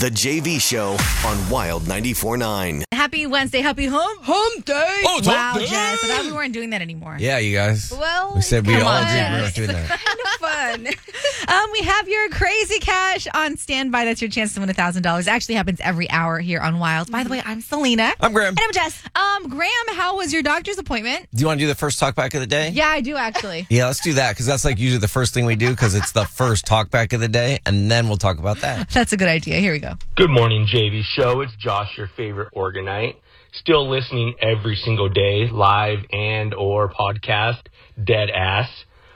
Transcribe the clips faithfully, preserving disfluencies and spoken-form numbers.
The J V Show on Wild ninety-four point nine. Happy Wednesday. Happy hump. Hump day. Oh, it's Wow, hump day. Jess. I thought we weren't doing that anymore. Yeah, you guys. Well, we said we come all on, agreed we Jess. weren't doing that. kind of fun. Um, we have your crazy cash on standby. That's your chance to win one thousand dollars. Actually happens every hour here on Wild. By the way, I'm Selena. I'm Graham. And I'm Jess. Um, Graham, how was your doctor's appointment? Do you want to do the first talk back of the day? Yeah, I do actually. Yeah, let's do that because that's like usually the first thing we do because it's the first talk back of the day, and then we'll talk about that. That's a good idea. Here we go. Good morning, J V Show. It's Josh, your favorite organite. Still listening every single day, live and or podcast, dead ass.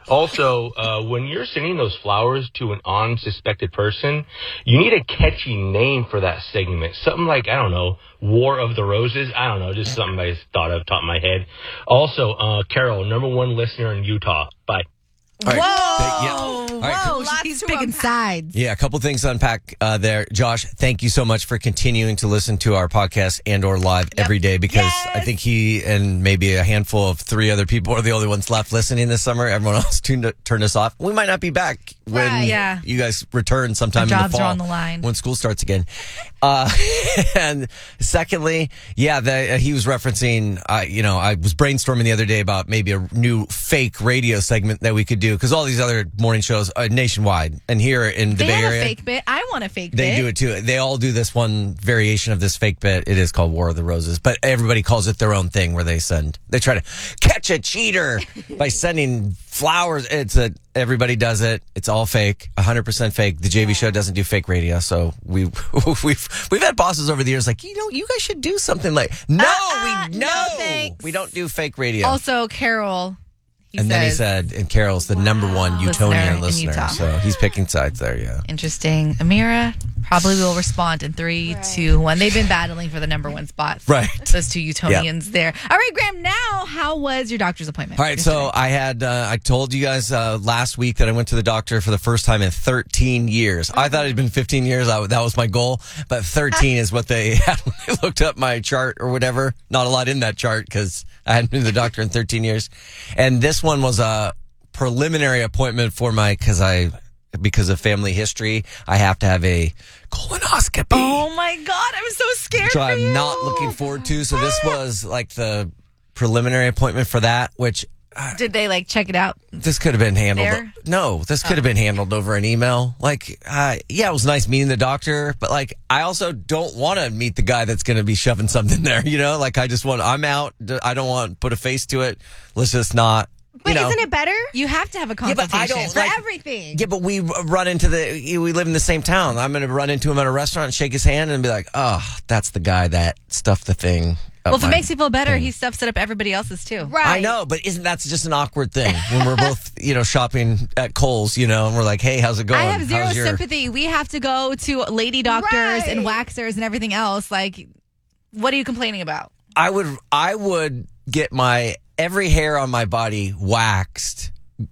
Also, uh, when you're sending those flowers to an unsuspected person, you need a catchy name for that segment. Something like, I don't know, War of the Roses. I don't know, just something I thought of top of my head. Also, uh, Carol, number one listener in Utah. Bye. All right. Whoa. Yeah. All right. Whoa. Lots She's to picking unpack. sides. Yeah, a couple things to unpack uh, there. Josh, thank you so much for continuing to listen to our podcast and or live every day because Yes. I think he and maybe a handful of three other people are the only ones left listening this summer. Everyone else tuned, turned us off. We might not be back when Right, yeah. you guys return sometime Our in jobs the are fall on the line. when school starts again. Uh, and secondly, yeah, the, uh, he was referencing, uh, you know, I was brainstorming the other day about maybe a new fake radio segment that we could do because all these other morning shows are nationwide and here in the They Bay have Area. a fake bit. I want a fake They bit. do it too. They all do this one variation of this fake bit. It is called War of the Roses, but everybody calls it their own thing where they send, they try to catch a cheater by sending flowers. It's a, everybody does it. It's all fake, one hundred percent fake. The J V show doesn't do fake radio. So we, we've, we've had bosses over the years like, you know, you guys should do something like, no, Uh-uh, we, no no, thanks. we don't do fake radio. Also, Carol. He and says, then he said, and Carol's the number one Listener Utonian in listener. Utah. So he's picking sides there. Yeah. Interesting. Amira probably will respond in three, Right. two, one. They've been battling for the number one spot. Right. Those two Utonians there. All right, Graham, now how was your doctor's appointment? All right, so I had, uh, I told you guys uh, last week that I went to the doctor for the first time in thirteen years. I thought it had been fifteen years. I, that was my goal, but thirteen is what they had when they looked up my chart or whatever. Not a lot in that chart because I hadn't been to the doctor in thirteen years. And this one was a preliminary appointment for my, because I, because of family history, I have to have a colonoscopy. Oh my God, I'm so scared Which for I'm you. not looking forward to. So this was like the preliminary appointment for that, which Did they like check it out? this could have been handled. There? No, this could have been handled over an email. Like, uh, yeah, it was nice meeting the doctor, but like, I also don't want to meet the guy that's going to be shoving something there. You know, like I just want, I'm out. I don't want to put a face to it. Let's just not. But you know. isn't it better? You have to have a Yeah, but consultation I don't for like- everything. Yeah, but we run into the, we live in the same town. I'm going to run into him at a restaurant and shake his hand and be like, oh, that's the guy that stuffed the thing. up Well, if it my makes you feel better, thing. he stuffs it up everybody else's too. Right. I know, but isn't that just an awkward thing when we're both, you know, shopping at Kohl's, you know, and we're like, hey, how's it going? I have zero How's your- sympathy. We have to go to lady doctors and waxers and everything else. Like, what are you complaining about? I would, I would get my every hair on my body waxed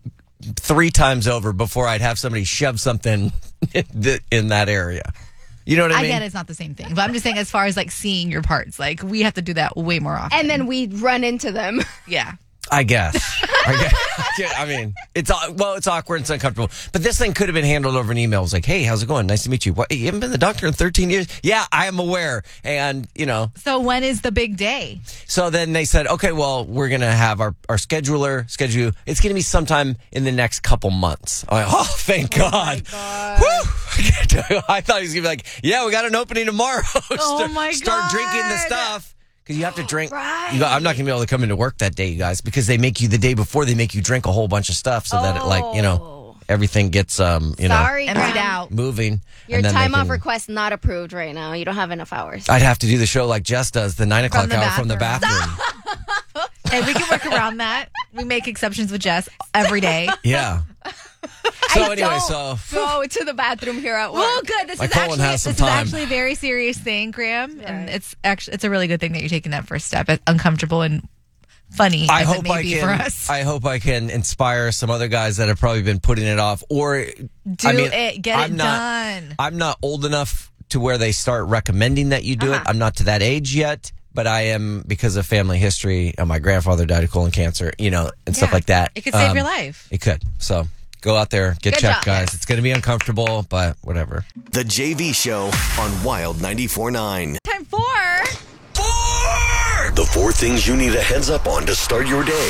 three times over before I'd have somebody shove something in that area. You know what I, I mean? get it's not the same thing, but I'm just saying as far as like seeing your parts, like we have to do that way more often. And then we run into them. yeah. I guess. I guess. I mean, it's well, it's awkward, it's uncomfortable. But this thing could have been handled over an email. It was like, hey, how's it going? Nice to meet you. What? You haven't been to the doctor in thirteen years? Yeah, I am aware. And you know, So when is the big day? so then they said, okay, well, we're gonna have our our scheduler schedule. It's gonna be sometime in the next couple months. I'm like, oh, thank God. Whew. I thought he was gonna be like, yeah, we got an opening tomorrow. Oh, start, my Start drinking the God. stuff. Because you have to drink. Right. You got, I'm not going to be able to come into work that day, you guys, because they make you the day before, they make you drink a whole bunch of stuff so that, it, like, you know, everything gets, um, you Sorry, Emptied Graham. out. know, moving. Your and then they time off can- request not approved right now. You don't have enough hours. I'd have to do the show like Jess does, the nine o'clock the hour from the bathroom. bathroom. Hey, we can work around that. We make exceptions with Jess every day. Yeah. So I anyway, don't so go to the bathroom here at work. Well, good. This My is colon actually has some this is time. actually a very serious thing, Graham, and Right. it's actually it's a really good thing that you're taking that first step. It's uncomfortable and funny I as hope it may I be can. for us. I hope I can inspire some other guys that have probably been putting it off. Or Do I mean, it. Get I'm it not, done. I'm not old enough to where they start recommending that you do Uh-huh. it. I'm not to that age yet, but I am because of family history. And my grandfather died of colon cancer, you know, and stuff Yeah. like that. It could save Um, your life. It could. So Go out there, get Good checked, job. guys. It's going to be uncomfortable, but whatever. The J V Show on Wild ninety-four point nine. Time for. The four things you need a heads up on to start your day.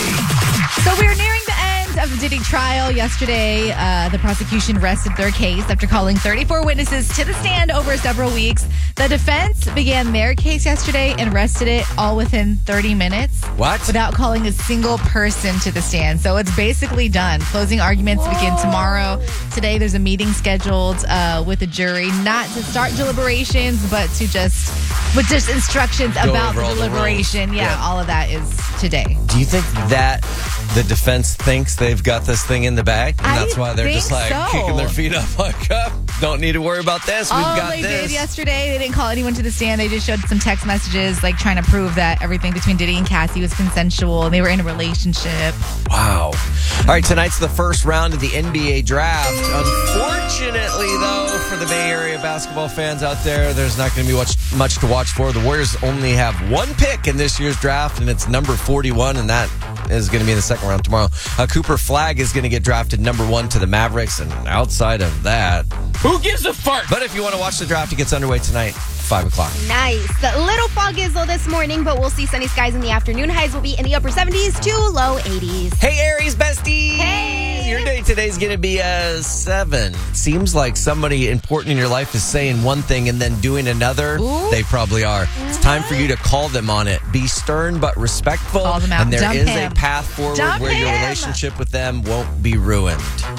So we are nearing the end of the Diddy trial. Yesterday, uh, the prosecution rested their case after calling thirty-four witnesses to the stand over several weeks. The defense began their case yesterday and rested it all within thirty minutes. What? Without calling a single person to the stand. So it's basically done. Closing arguments begin tomorrow. Today, there's a meeting scheduled uh, with the jury, not to start deliberations, but to just with just instructions Go about over the all the deliberation. rules. Yeah, Yeah. all of that is today. Do you think that the defense thinks they've got this thing in the bag? And I that's why they're just think like so. kicking their feet up like, uh, don't need to worry about this. We've All got they this. did yesterday, they didn't call anyone to the stand. They just showed some text messages, like trying to prove that everything between Diddy and Cassie was consensual and they were in a relationship. Wow. All right, tonight's the first round of the N B A draft. Unfortunately, though, for the Bay Area basketball fans out there, there's not going to be much, much to watch for. The Warriors only have one pick in this year's draft, and it's number forty-one, and that is going to be in the second round tomorrow. Uh, Cooper Flagg is going to get drafted number one to the Mavericks, and outside of that, who gives a fart? But if you want to watch the draft, it gets underway tonight, five o'clock. Nice. A little fog izzle this morning, but we'll see sunny skies in the afternoon. Highs will be in the upper seventies to low eighties. Hey, Aries besties! Hey! Your day today's going to be a seven. Seems like somebody important in your life is saying one thing and then doing another. Ooh. They probably are. It's time for you to call them on it. Be stern but respectful. Call them out. And there Dump is him. a path forward Dump where your him. relationship with them won't be ruined.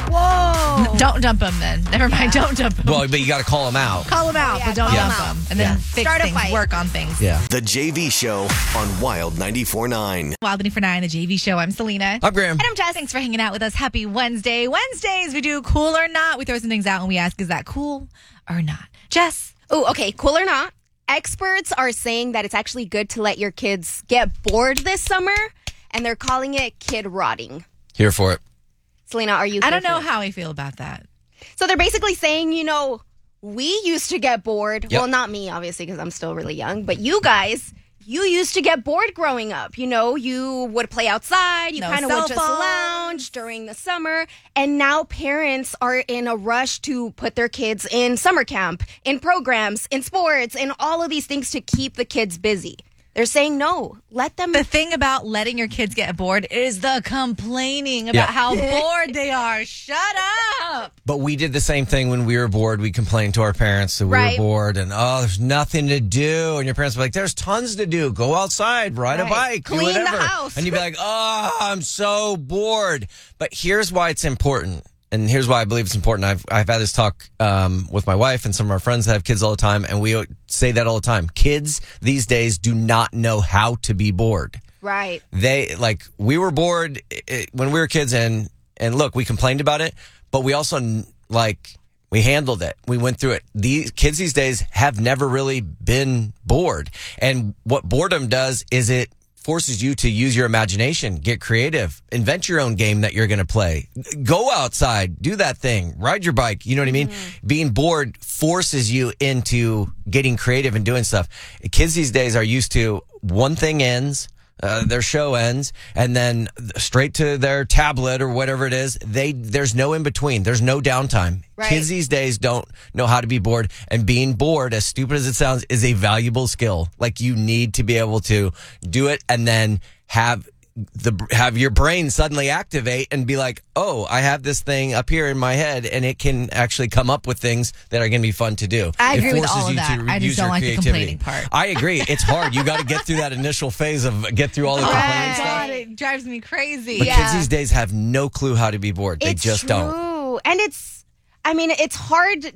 Whoa. N- don't dump them then. Never mind. Don't dump them. Well, but you got to call them out. Call them out, Yeah, but don't call dump them out. them. And then Yeah. fix Start a things, fight. work on things. Yeah. The J V Show on Wild ninety-four point nine. Wild ninety-four point nine, the J V Show. I'm Selena. I'm Graham. And I'm Jess. Thanks for hanging out with us. Happy Wednesday. Wednesdays, we do cool or not. We throw some things out and we ask, is that cool or not? Jess. Oh, okay. Cool or not? Experts are saying that it's actually good to let your kids get bored this summer, and they're calling it kid rotting. Here for it. Selena, are you? I don't here know for this? how I feel about that. So they're basically saying, you know, we used to get bored. Yep. Well, not me, obviously, because I'm still really young. But you guys, you used to get bored growing up. You know, you would play outside. You No kind of cell would just phones. lounge during the summer. And now parents are in a rush to put their kids in summer camp, in programs, in sports, in all of these things to keep the kids busy. They're saying, no, let them. The thing about letting your kids get bored is the complaining about Yeah. how bored they are. Shut up. But we did the same thing when we were bored. We complained to our parents that we Right. were bored and, oh, there's nothing to do. And your parents were like, there's tons to do. Go outside, ride Right. a bike, do Clean the whatever. house. And you'd be like, oh, I'm so bored. But here's why it's important. And here's why I believe it's important. I've I've had this talk um, with my wife and some of our friends that have kids all the time, and we say that all the time. Kids these days do not know how to be bored. Right. They like we were bored eh, when we were kids, and and look, we complained about it, but we also like we handled it. We went through it. These kids these days have never really been bored, and what boredom does is it forces you to use your imagination, get creative, invent your own game that you're going to play. Go outside, do that thing, ride your bike. You know what I mean? Being bored forces you into getting creative and doing stuff. Kids these days are used to one thing ends, uh, their show ends, and then straight to their tablet or whatever it is. They there's no in between. There's no downtime. Right. Kids these days don't know how to be bored, and being bored, as stupid as it sounds, is a valuable skill. Like you need to be able to do it and then have the have your brain suddenly activate and be like, oh, I have this thing up here in my head, and it can actually come up with things that are going to be fun to do. I It agree with forces all of you that. to I just use don't your like the creativity. complaining part. I agree. It's hard. You got to get through that initial phase of get through all the Oh, complaining my stuff. God, it drives me crazy. But Yeah. kids these days have no clue how to be bored. They It's just true. don't. And it's, I mean, it's hard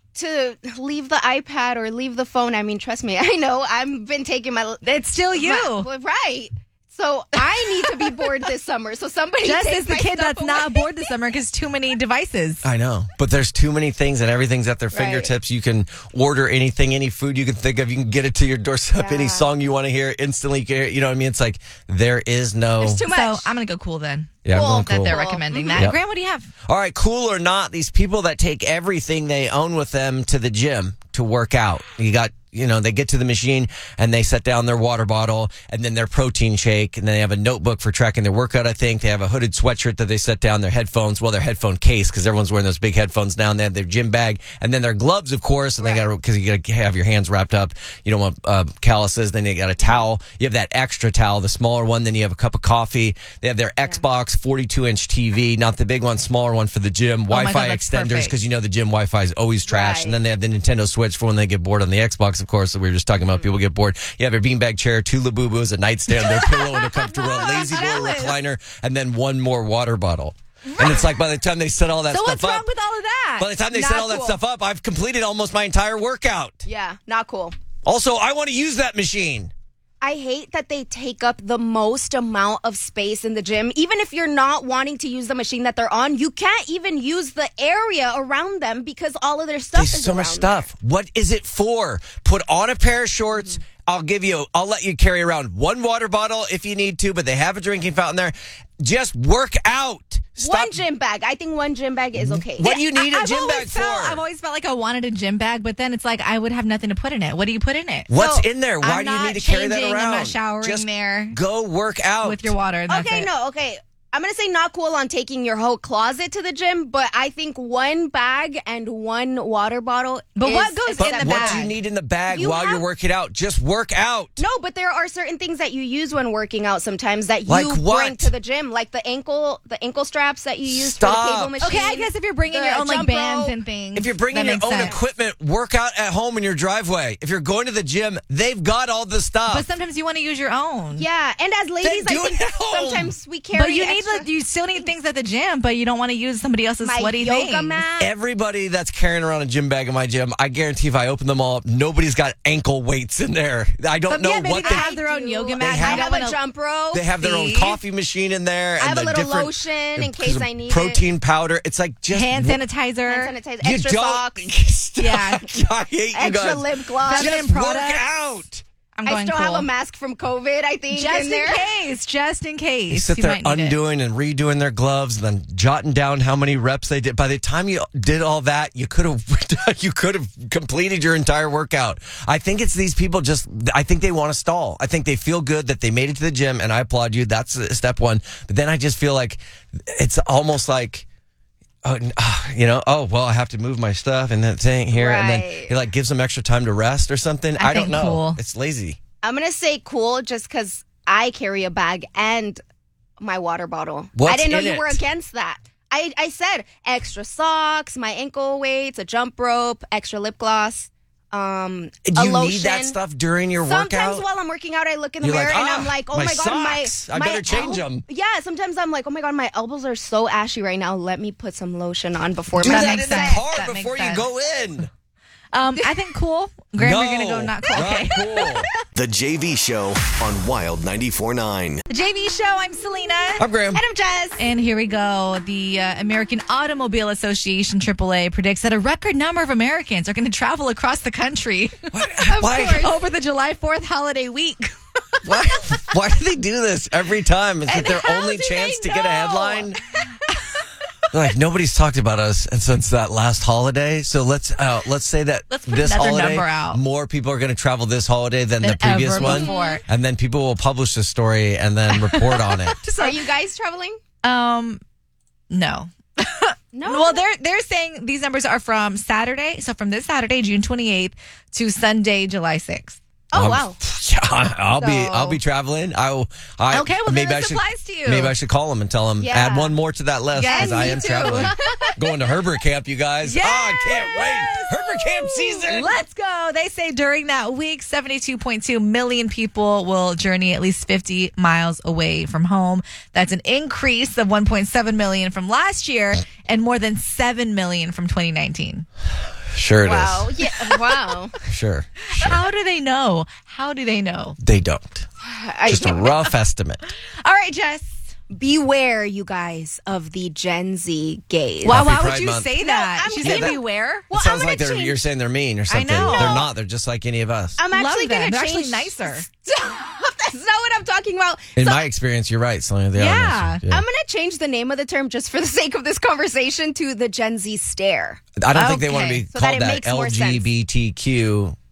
to leave the iPad or leave the phone. I mean, trust me, I know I've been taking my. It's still you. my- right. So I need to be bored this summer. So somebody Jess take is the my kid stuff that's not away. bored this summer because too many devices. I know, but there's too many things and everything's at their Right. fingertips. You can order anything, any food you can think of. You can get it to your doorstep. Yeah. Any song you want to hear instantly. You, can hear it. You know what I mean? It's like there is no. There's too much. So I'm going to go cool then. Yeah, I'm Cool. going That cool. they're Cool. recommending Mhm. that. Yep. Graham, what do you have? All right, cool or not, these people that take everything they own with them to the gym to work out. You got you know, they get to the machine and they set down their water bottle and then their protein shake. And then they have a notebook for tracking their workout, I think. They have a hooded sweatshirt that they set down, their headphones, well, their headphone case, because everyone's wearing those big headphones now. And they have their gym bag and then their gloves, of course. And right. they got to, because you got to have your hands wrapped up. You don't want uh, calluses. Then they got a towel. You have that extra towel, the smaller one. Then you have a cup of coffee. They have their yeah. Xbox forty-two inch T V, not the big one, smaller one for the gym. Oh Wi-Fi God, extenders, because you know the gym Wi-Fi is always trash. Right. And then they have the Nintendo Switch for when they get bored on the Xbox, of course, that we were just talking about. Mm-hmm. People get bored. You have your beanbag chair, two Labubus, a nightstand, their pillow, and a comfortable lazy boy recliner, and then one more water bottle. Right. And it's like by the time they set all that so stuff what's wrong up, with all of that? by the time they Not set all cool. that stuff up, I've completed almost my entire workout. Yeah, not cool. Also, I want to use that machine. I hate that they take up the most amount of space in the gym. Even if you're not wanting to use the machine that they're on, you can't even use the area around them because all of their stuff There's is so around much stuff. there. What is it for? Put on a pair of shorts. Mm-hmm. I'll give you, I'll let you carry around one water bottle if you need to, but they have a drinking fountain there. Just work out. Stop. One gym bag. I think one gym bag is okay. What do you need I, a I've gym always bag felt, for? I've always felt like I wanted a gym bag, but then it's like I would have nothing to put in it. What do you put in it? What's So, in there? Why I'm do you not need to carry that changing, around? I'm not showering Just there go work out with your water. And that's Okay, it. no, okay. I'm going to say not cool on taking your whole closet to the gym, but I think one bag and one water bottle But is what goes But in the what bag? do you need in the bag You while have- you're working out? Just work out. No, but there are certain things that you use when working out sometimes that you Like what? bring to the gym, like the ankle the ankle straps that you use for Stop. the cable machine. Okay, I guess if you're bringing the your own like jump bands rope. and things, If you're bringing that your makes own sense. equipment, work out at home in your driveway. If you're going to the gym, they've got all the stuff. But sometimes you want to use your own. Yeah, and as ladies, Then do I it think at home. sometimes we carry But you need extra- like, you still need things at the gym, but you don't want to use somebody else's my sweaty yoga things. mat. Everybody that's carrying around a gym bag in my gym, I guarantee if I open them all up, nobody's got ankle weights in there. I don't But know yeah, maybe what they they have their own do. yoga They mat. have- I I have don't a wanna- jump rope. They have their own See? coffee machine in there. I and have a the little different- lotion in the case I need protein powder. It's like just hand wo- sanitizer. Hand sanitizer, You extra don't. socks, Stop. Yeah. I hate you extra guys. lip gloss. Feminine Just work products. out. I'm I going still cool. have a mask from COVID, I think, just in in there. case, just in case. They sit you there might need it. undoing and redoing their gloves, and then jotting down how many reps they did. By the time you did all that, you could have you could have completed your entire workout. I think it's these people just. I think they want to stall. I think they feel good that they made it to the gym, and I applaud you. That's step one. But then I just feel like it's almost like. Oh, you know, oh, well, I have to move my stuff and that thing here. And then Right. it like gives them extra time to rest or something. I I, don't think know. cool. It's lazy. I'm going to say cool just because I carry a bag and my water bottle. What's I didn't know in you it? were against that. I, I said extra socks, my ankle weights, a jump rope, extra lip gloss, um, Do a you lotion. need that stuff during your Sometimes workout? while I'm working out, I look in the You're mirror like, and "Ah, I'm like, oh my my, God, my, socks. I my better change el- 'em." Yeah, sometimes I'm like, oh my God, my elbows are so ashy right now. Let me put some lotion on before Do my That that makes in the sense. car That makes before you sense. go in. Um, I think cool. Graham, no, you're gonna go not cool. Okay. Oh. cool. The J V Show on Wild ninety-four point nine. The J V Show. I'm Selena. I'm Graham. And I'm Jess. And here we go. The uh, American Automobile Association, triple A, predicts that a record number of Americans are going to travel across the country Why? over the July fourth holiday week. Why? Why do they do this every time? Is it And their how only do chance they to get a know? headline? They're like, nobody's talked about us and since that last holiday. So let's uh, let's say that Let's put this another holiday, number out. more people are going to travel this holiday than, Than the previous ever one, before. and then people will publish the story and then report on it. Are you guys traveling? Um, no. No. Well, they're they're saying these numbers are from Saturday, so from this Saturday, June twenty-eighth, to Sunday, July sixth. Oh, Um, wow. Yeah, I'll be So- I'll be traveling. I, I Okay, well, then maybe this I should, applies to you. Maybe I should call them and tell them Yeah. add one more to that list Yes, because I me am too. traveling. Going to Herbert Camp, you guys. Yes! Oh, I can't wait. Herbert Camp season. Let's go. They say during that week, seventy-two point two million people will journey at least fifty miles away from home. That's an increase of one point seven million from last year and more than seven million from twenty nineteen. Sure it is. Wow. Yeah. Wow. Sure. Sure. How do they know? How do they know? They don't. I- Just a rough estimate. All right, Jess. Beware, you guys, of the Gen Z gays. Why, Happy why would Pride you Month. say that? I'm She's saying saying that- beware. Well, it sounds I'm like gonna they're, change- you're saying they're mean or something. know. They're not. They're just like any of us. I'm Love actually them. going to They're change. actually nicer. That's not what I'm talking about. In So my experience, you're right, Selena. They are Yeah. nicer. Yeah. I'm going to change the name of the term just for the sake of this conversation to the Gen Z stare. I don't think they want to Okay. be So that called it that, makes more L sense. G B T Q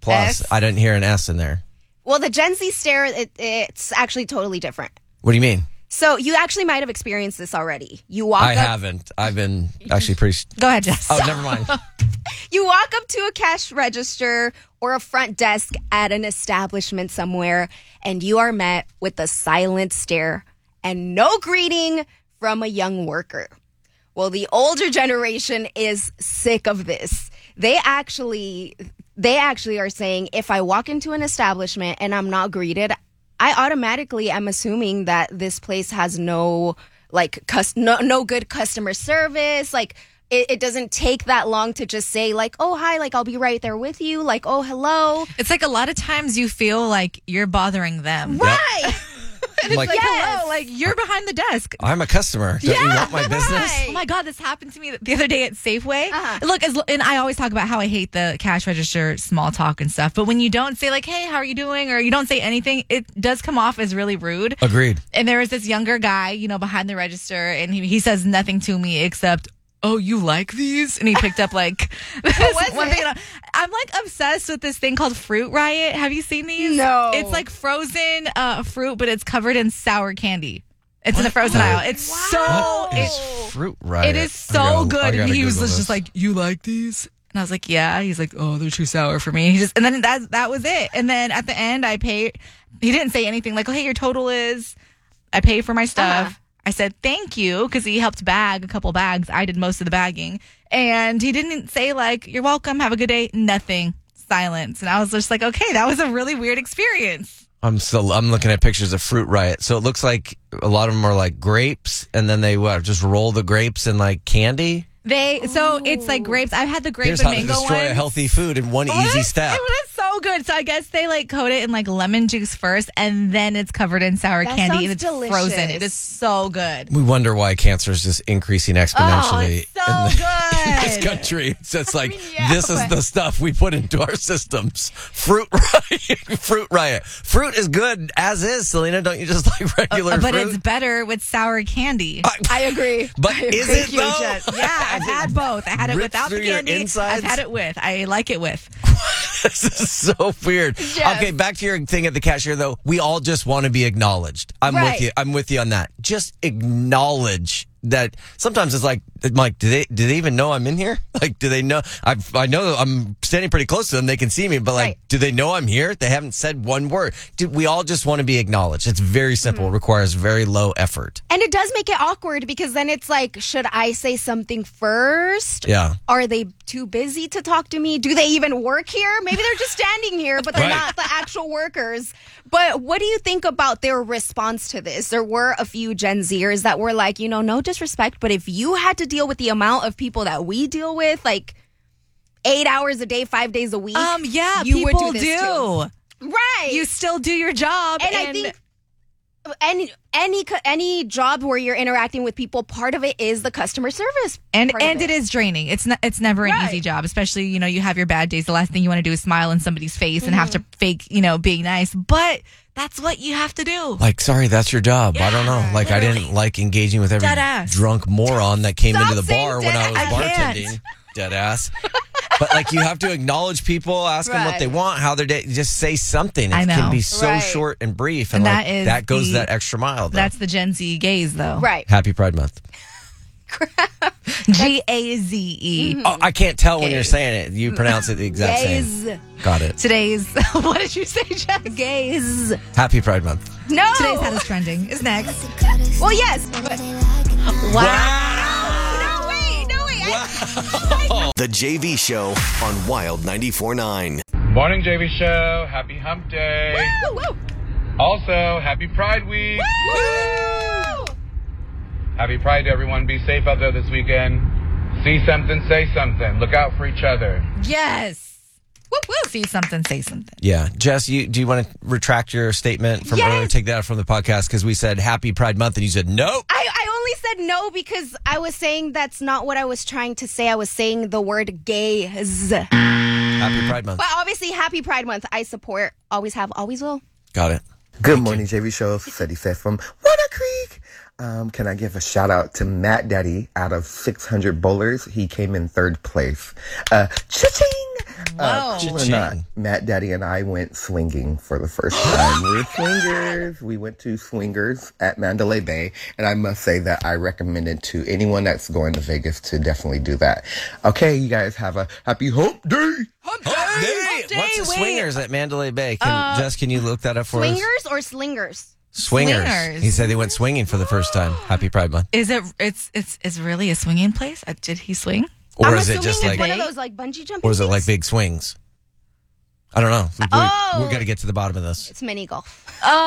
plus. S? I didn't hear an S in there. Well, the Gen Z stare, it, it's actually totally different. What do you mean? So you actually might have experienced this already. You walk I up, haven't. I've been actually pretty. Go ahead, Jess. Oh, never mind. You walk up to a cash register or a front desk at an establishment somewhere, and you are met with a silent stare and no greeting from a young worker. Well, the older generation is sick of this. They actually, they actually are saying, if I walk into an establishment and I'm not greeted, I automatically am assuming that this place has no, like, cus- no, no good customer service. Like, it, it doesn't take that long to just say, like, oh, hi, like, I'll be right there with you. Like, oh, hello. It's like a lot of times you feel like you're bothering them. Right. And it's Like- like, Yes. hello, like you're behind the desk. I'm a customer. Don't you want my business? right. Oh my God, this happened to me the other day at Safeway. Uh-huh. Look, as, and I always talk about how I hate the cash register small talk and stuff. But when you don't say like, hey, how are you doing? Or you don't say anything, it does come off as really rude. Agreed. And there was this younger guy, you know, behind the register, and he, he says nothing to me except, oh, you like these? And he picked up like this was one it? thing. and I- I'm like obsessed with this thing called Fruit Riot. Have you seen these? No. It's like frozen uh, fruit, but it's covered in sour candy. It's in the frozen What? aisle. It's so What is it's Fruit Riot? it is I so gotta- good. I And gotta he was Google just this. like, "You like these?" And I was like, "Yeah." He's like, "Oh, they're too sour for me." He just and then that that was it. And then at the end, I paid. He didn't say anything like, "Oh, hey, your total is." I pay for my stuff. Uh-huh. I said thank you because he helped bag a couple bags. I did most of the bagging, and he didn't say like, "You're welcome. Have a good day." Nothing. Silence. And I was just like, "Okay, that was a really weird experience." I'm still. I'm looking at pictures of Fruit Riot. So it looks like a lot of them are like grapes, and then they what, just roll the grapes in like candy. They so it's like grapes. I've had the grape Here's and how to mango destroy ones. a healthy food in one It easy was- step. It was so good. So I guess they like coat it in like lemon juice first, and then it's covered in sour That candy, sounds and it's delicious. frozen. It is so good. We wonder why cancer is just increasing exponentially Oh, it's so in, the, in this good. country. It's just like yeah, this is but- the stuff we put into our systems. Fruit Riot, Fruit Riot. Fruit is good as is. Selena, don't you just like regular Uh, but fruit? it's better with sour candy. I agree. But I is agree. it though? Jess. Yeah, I've had both. I had it Rip without the through your candy. insides? I've had it with. I like it with. This is so weird. Yes. Okay, back to your thing at the cashier though. We all just want to be acknowledged. I'm Right. with you. I'm with you on that. Just acknowledge that. Sometimes it's like, I'm like, do they do they even know I'm in here? Like, do they know? I I know I'm standing pretty close to them. They can see me, but like, Right. do they know I'm here? They haven't said one word. Do, we all just want to be acknowledged. It's very simple. Mm-hmm. Requires very low effort. And it does make it awkward because then it's like, should I say something first? Yeah. Are they too busy to talk to me? Do they even work here? Maybe they're just standing here, but they're Right. not the actual workers. But what do you think about their response to this? There were a few Gen Zers that were like, you know, no disrespect, but if you had to deal with the amount of people that we deal with, like eight hours a day, five days a week, Um, yeah, you would people do this too. Right. You still do your job, and, I think any any co- any job where you're interacting with people, part of it is the customer service. And part of and it is draining. It's not. It's never an Right. easy job, especially you know you have your bad days. The last thing you want to do is smile in somebody's face and have to fake you know being nice. But that's what you have to do. Like, sorry, that's your job. I don't know. Yeah, Like, I literally. didn't like engaging with every Dead ass. drunk moron that came Stop into the saying bar when dead I was ass. I can't. bartending. Dead ass. But like, you have to acknowledge people, ask them what Right. they want, how their day. Just say something. It I can know. be so Right. short and brief, and, And like, that is that goes the- that extra mile. Though. That's the Gen Z gaze, though. Right. Happy Pride Month. G A Z E. Oh, I can't tell when Gaze. you're saying it. You pronounce it the exact same. Gaze. Got it. Today's what did you say, Jess? Gaze. Happy Pride Month. No. Today's hottest trending is next. Well, yes. But, Wow. no, wait. No, wait. I, The J V Show on Wild ninety-four point nine. Morning, J V Show. Happy Hump Day. woo, woo, Also, Happy Pride Week. woo. Happy Pride to everyone. Be safe out there this weekend. See something, say something. Look out for each other. Yes. Woo woo. See something, say something. Yeah, Jess, you do you want to retract your statement from Yes. earlier? Take that out from the podcast because we said Happy Pride Month and you said nope. I, I only said no because I was saying that's not what I was trying to say. I was saying the word gaze. Happy Pride Month. But obviously, happy Pride Month. I support. Always have, always will. Got it. Good morning, J V Show. Freddie Fair from Wanna Creek. Um, can I give a shout out to Matt Daddy out of six hundred bowlers? He came in third place. Uh, cha-ching! Uh, Whoa. cool or not, Matt Daddy and I went swinging for the first time. We're swingers. We went to Swingers at Mandalay Bay, and I must say that I recommend it to anyone that's going to Vegas to definitely do that. Okay, you guys have a happy hump day. Hump Hump day. day. Hump day. What's the Wait. swingers at Mandalay Bay? Can, Uh, Jess, can you look that up for us? Swingers or slingers? Swingers. Swingers. He said they went swinging for the first time. Happy Pride Month. Is it? It's it's it's really a swinging place? Uh, Did he swing? Or I'm is it assuming just it's like, one of those like bungee jumping. or is it like things? big swings? I don't know. We, Oh. we got to get to the bottom of this. It's mini golf.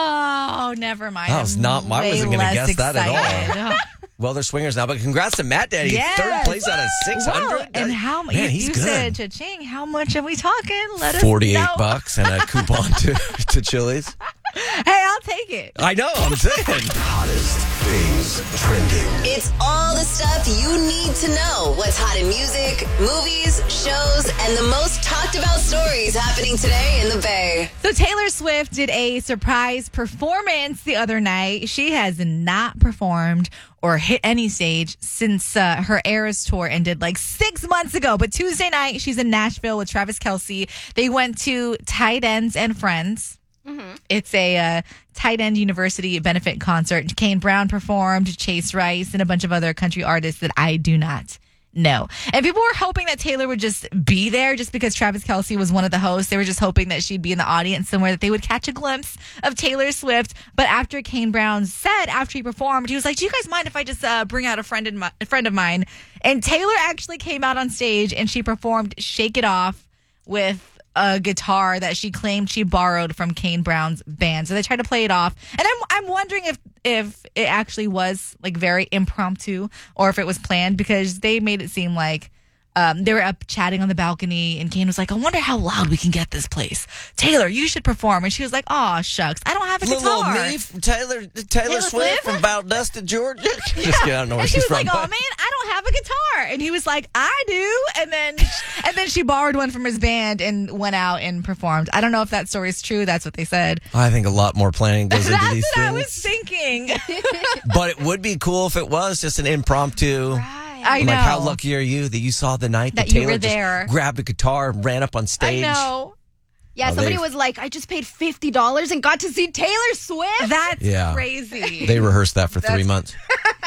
Oh, never mind. That was I'm not- I way wasn't gonna less guess that at all. excited. Well, they're swingers now, but congrats to Matt Daddy. Yes. Third place out of six Whoa. hundred. And how much? Man, You, he's you good. said cha-ching. How much are we talking? Let us forty-eight know. bucks and a coupon to, to Chili's. Hey, I'll take it. I know, I'm saying. Hottest things trending. It's all the stuff you need to know. What's hot in music, movies, shows, and the most talked about stories happening today in the Bay. So Taylor Swift did a surprise performance the other night. She has not performed or hit any stage since uh, her Eras tour ended like six months ago. But Tuesday night, she's in Nashville with Travis Kelce. They went to Tight Ends and Friends. It's a uh, Tight End University benefit concert. Kane Brown performed, Chase Rice, and a bunch of other country artists that I do not know. And people were hoping that Taylor would just be there just because Travis Kelce was one of the hosts. They were just hoping that she'd be in the audience somewhere, that they would catch a glimpse of Taylor Swift. But after Kane Brown said, after he performed, he was like, do you guys mind if I just uh, bring out a friend, in my, a friend of mine? And Taylor actually came out on stage and she performed Shake It Off with a guitar that she claimed she borrowed from Kane Brown's band. So they tried to play it off. And I'm I'm wondering if if it actually was like very impromptu or if it was planned, because they made it seem like um, they were up chatting on the balcony and Kane was like, I wonder how loud we can get this place. Taylor, you should perform. And she was like, oh, shucks, I don't have a Little guitar. me, from Taylor, Taylor, Taylor Swift, Swift? from Valdosta, Georgia. Just kidding, I don't know where And she she's was from. like, "Oh man, I don't have a guitar." And he was like, "I do." And then, and then she borrowed one from his band and went out and performed. I don't know if that story is true. That's what they said. I think a lot more planning goes into That's these what I things. was thinking. But it would be cool if it was just an impromptu. I I'm know. like, how lucky are you that you saw the night that, That you Taylor were there. just grabbed a guitar and ran up on I stage? know. Yeah, Oh, somebody they've- was like, I just paid fifty dollars and got to see Taylor Swift. That's Yeah. crazy. They rehearsed that for three That's- months.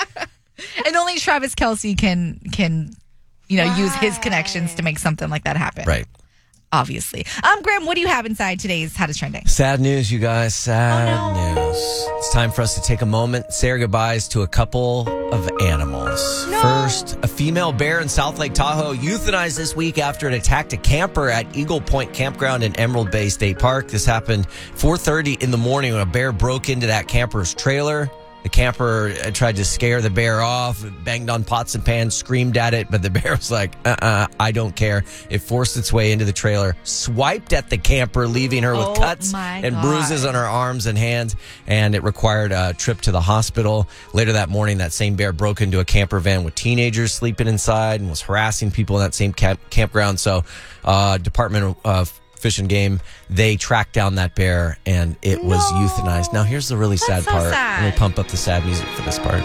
And only Travis Kelce can can you know use his connections to make something like that happen. Right. Obviously. Um, Graham, what do you have inside today's Hottest Trending? Sad news, you guys. Sad Oh, no. news. It's time for us to take a moment, say our goodbyes to a couple of animals. First, a female bear in South Lake Tahoe euthanized this week after it attacked a camper at Eagle Point Campground in Emerald Bay State Park. This happened four thirty in the morning when a bear broke into that camper's trailer. The camper tried to scare the bear off, banged on pots and pans, screamed at it, but the bear was like, uh-uh, I don't care. It forced its way into the trailer, swiped at the camper, leaving her Oh, with cuts my and God. bruises on her arms and hands, and it required a trip to the hospital. Later that morning, that same bear broke into a camper van with teenagers sleeping inside and was harassing people in that same camp- campground. So, uh, Department of Fish and Game, they tracked down that bear and it was euthanized. Now, here's the really sad so part. sad. Let me pump up the sad music for this part.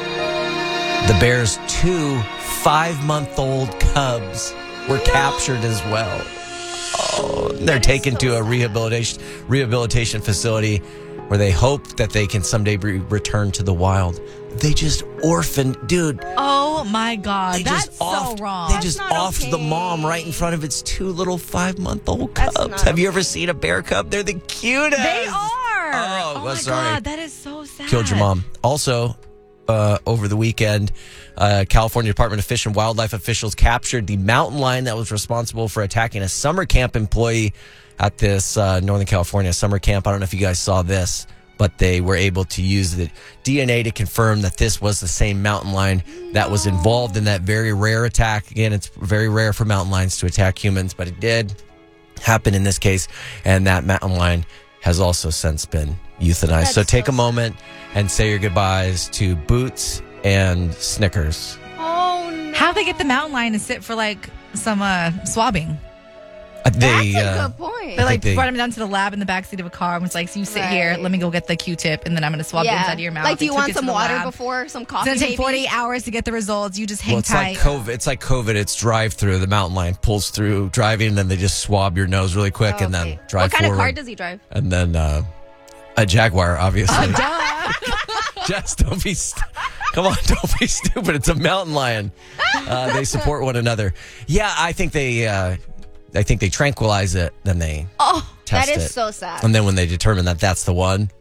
The bear's two five-month-old cubs were captured as well. Oh, they're taken to a rehabilitation rehabilitation facility where they hope that they can someday be returned to the wild. They just orphaned, dude. Oh my God. They That's just so offed, wrong. They just not offed the okay. mom right in front of its two little five-month-old That's cubs. not Have you ever seen a bear cub? They're the cutest. They are. Oh, Oh, well, my sorry. God. That is so sad. Killed your mom. Also, uh, over the weekend, uh, California Department of Fish and Wildlife officials captured the mountain lion that was responsible for attacking a summer camp employee at this uh, Northern California summer camp. I don't know if you guys saw this, but they were able to use the D N A to confirm that this was the same mountain lion that was involved in that very rare attack. Again, it's very rare for mountain lions to attack humans, but it did happen in this case, and that mountain lion has also since been euthanized. That's so take so a moment and say your goodbyes to Boots and Snickers. Oh, no. How'd they get the mountain lion to sit for like some uh, swabbing? Uh, They, That's a uh, good point. They like they- brought him down to the lab in the backseat of a car and was like, so you sit Right. here, let me go get the Q-tip, and then I'm going to swab the inside of your mouth. Like, do They you took want it to some the water lab. before some It's coffee? going to take maybe? forty-eight hours to get the results. You just hang well, it's tight. like COVID. It's like COVID. It's drive-through. The mountain lion pulls through driving, and then they just swab your nose really quick, Oh, and then okay. drive What kind forward. of car does he drive? And then uh, a Jaguar, obviously. Duh. Just don't be. St- Come on, don't be stupid. It's a mountain lion. Uh, they support one another. Yeah, I think they. Uh, I think they tranquilize it, then they Oh, test that is it. so sad. And then when they determine that that's the one.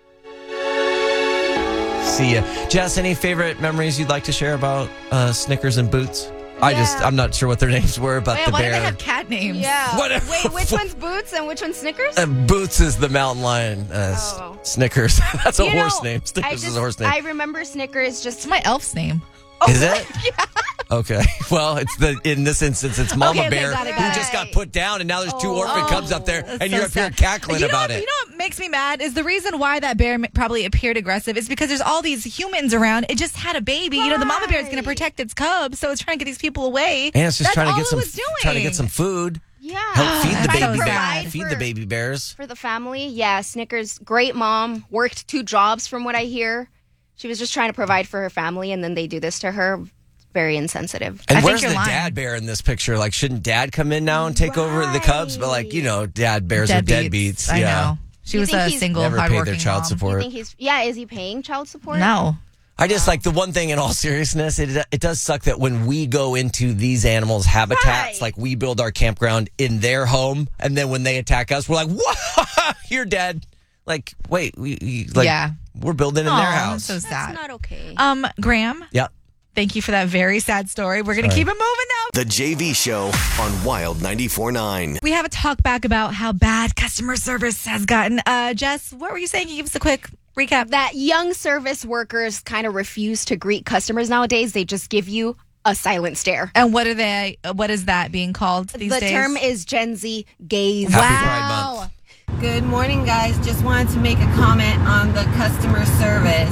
See ya. Jess, any favorite memories you'd like to share about uh, Snickers and Boots? I just, Yeah. I'm not sure what their names were, but Wait, the why do bear. they have cat names? Yeah. Whatever. Wait, which one's Boots and which one's Snickers? Uh, Boots is the mountain lion. Uh, S- Oh. Snickers. That's a You horse know, name. I Snickers just, is a horse name. I remember Snickers just It's my elf's name. Is it? Yeah. Okay. Well, it's the in this instance, it's Mama Okay, okay, Bear got it, who got just it. got put down, and now there's two orphan cubs up there, That's and so you're up here sad. cackling you know, about what- it. You know what makes me mad is the reason why that bear ma- probably appeared aggressive is because there's all these humans around. It just had a baby. You know, the mama bear is going to Right. protect its cubs, so it's trying to get these people away. And it's just That's trying to all get it some was doing. trying to get some food. yeah. Help feed the That's baby so bears. sad. Feed the baby bears. For the family, yeah, Snickers, great mom, worked two jobs from what I hear. She was just trying to provide for her family, and then they do this to her. Very insensitive. And I think where's you're the lying. dad bear in this picture? Like, shouldn't dad come in now and take over the Cubs? But like, you know, dad bears are deadbeats. I yeah. know. She You was think a he's- single, Never paid hardworking their child mom. Do you support. think he's yeah? Is he paying child support? No. I just like the one thing in all seriousness, it it does suck that when we go into these animals' habitats, Right. like we build our campground in their home, and then when they attack us, we're like, "What? You're dead!" Like, wait, we, we like Yeah. we're building in Aw, their that's house. so sad. That's not okay. Um, Graham, yeah. thank you for that very sad story. We're going to keep it moving now. The J V Show on Wild ninety-four point nine. We have a talk back about how bad customer service has gotten. Uh, Jess, what were you saying? Can you give us a quick recap? That young service workers kind of refuse to greet customers nowadays. They just give you a silent stare. And what are they? What is that being called these the days? term is Gen Z gaze. Happy Pride Month. Good morning, guys. Just wanted to make a comment on the customer service.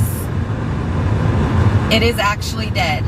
It is actually dead.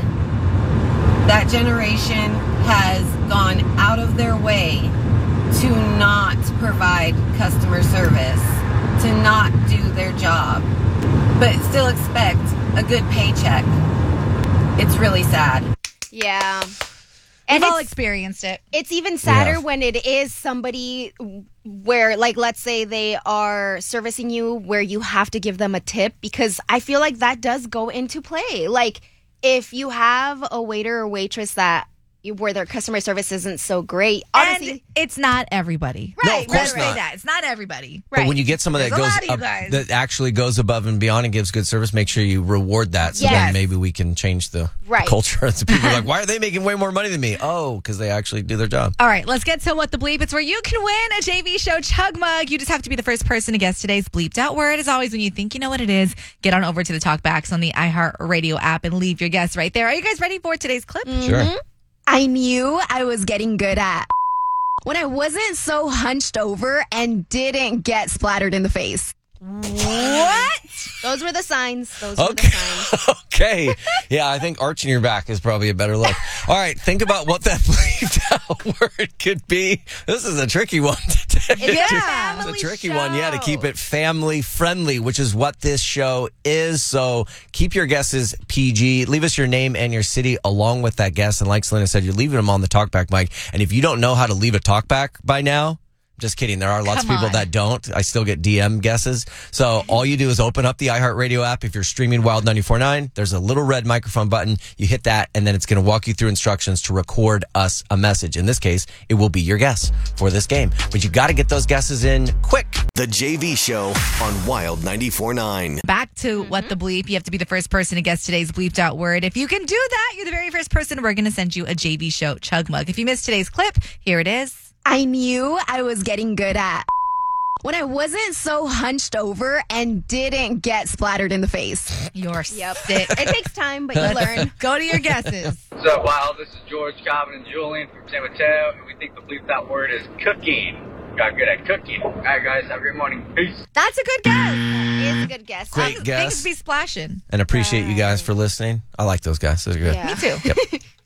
That generation has gone out of their way to not provide customer service, to not do their job, but still expect a good paycheck. It's really sad. Yeah. We've And all it's, experienced it. it's even sadder Yeah. when it is somebody where, like, let's say they are servicing you where you have to give them a tip, because I feel like that does go into play. Like, if you have a waiter or waitress that where their customer service isn't so great, obviously, And it's not everybody. No, right, of course Let's not. say that. It's not everybody. But when you get someone that There's a goes lot of you up, guys. that actually goes above and beyond and gives good service, make sure you reward that. So Yes. then maybe we can change the Right. culture. So people are like, why are they making way more money than me? Oh, because they actually do their job. All right, let's get to What the Bleep. It's where you can win a J V Show Chug Mug. You just have to be the first person to guess today's bleeped out word. As always, when you think you know what it is, get on over to the Talkbacks on the iHeartRadio app and leave your guess right there. Are you guys ready for today's clip? Sure. I knew I was getting good at when I wasn't so hunched over and didn't get splattered in the face. What? Those were the signs. Those were Okay. the signs. Okay. Yeah, I think arching your back is probably a better look. All right, think about what that bleeped out word could be. This is a tricky one today. It's a Yeah. family It's a tricky show. one, yeah, to keep it family friendly, which is what this show is. So keep your guesses P G. Leave us your name and your city along with that guess. And like Selena said, you're leaving them on the talkback mic. And if you don't know how to leave a talkback by now, just kidding. There are lots Come of people on. that don't. I still get D M guesses. So all you do is open up the iHeartRadio app. If you're streaming Wild ninety-four point nine, there's a little red microphone button. You hit that, and then it's going to walk you through instructions to record us a message. In this case, it will be your guess for this game. But you got to get those guesses in quick. The J V Show on Wild ninety-four point nine. Back to What the Bleep. You have to be the first person to guess today's bleeped out word. If you can do that, you're the very first person. We're going to send you a J V Show Chug Mug. If you missed today's clip, here it is. I knew I was getting good at when I wasn't so hunched over and didn't get splattered in the face. You're Yep. sick. It takes time, but you learn. Go to your guesses. What's up, Wild? This is George, Calvin, and Julian from San Mateo, and we think the bleep that word is cooking. Got good at cooking. All right, guys, have a great morning. Peace. That's a good guess. It's a good guess. Great Things guess. be splashing. And appreciate you guys for listening. I like those guys. Those are good. Yeah. Me too.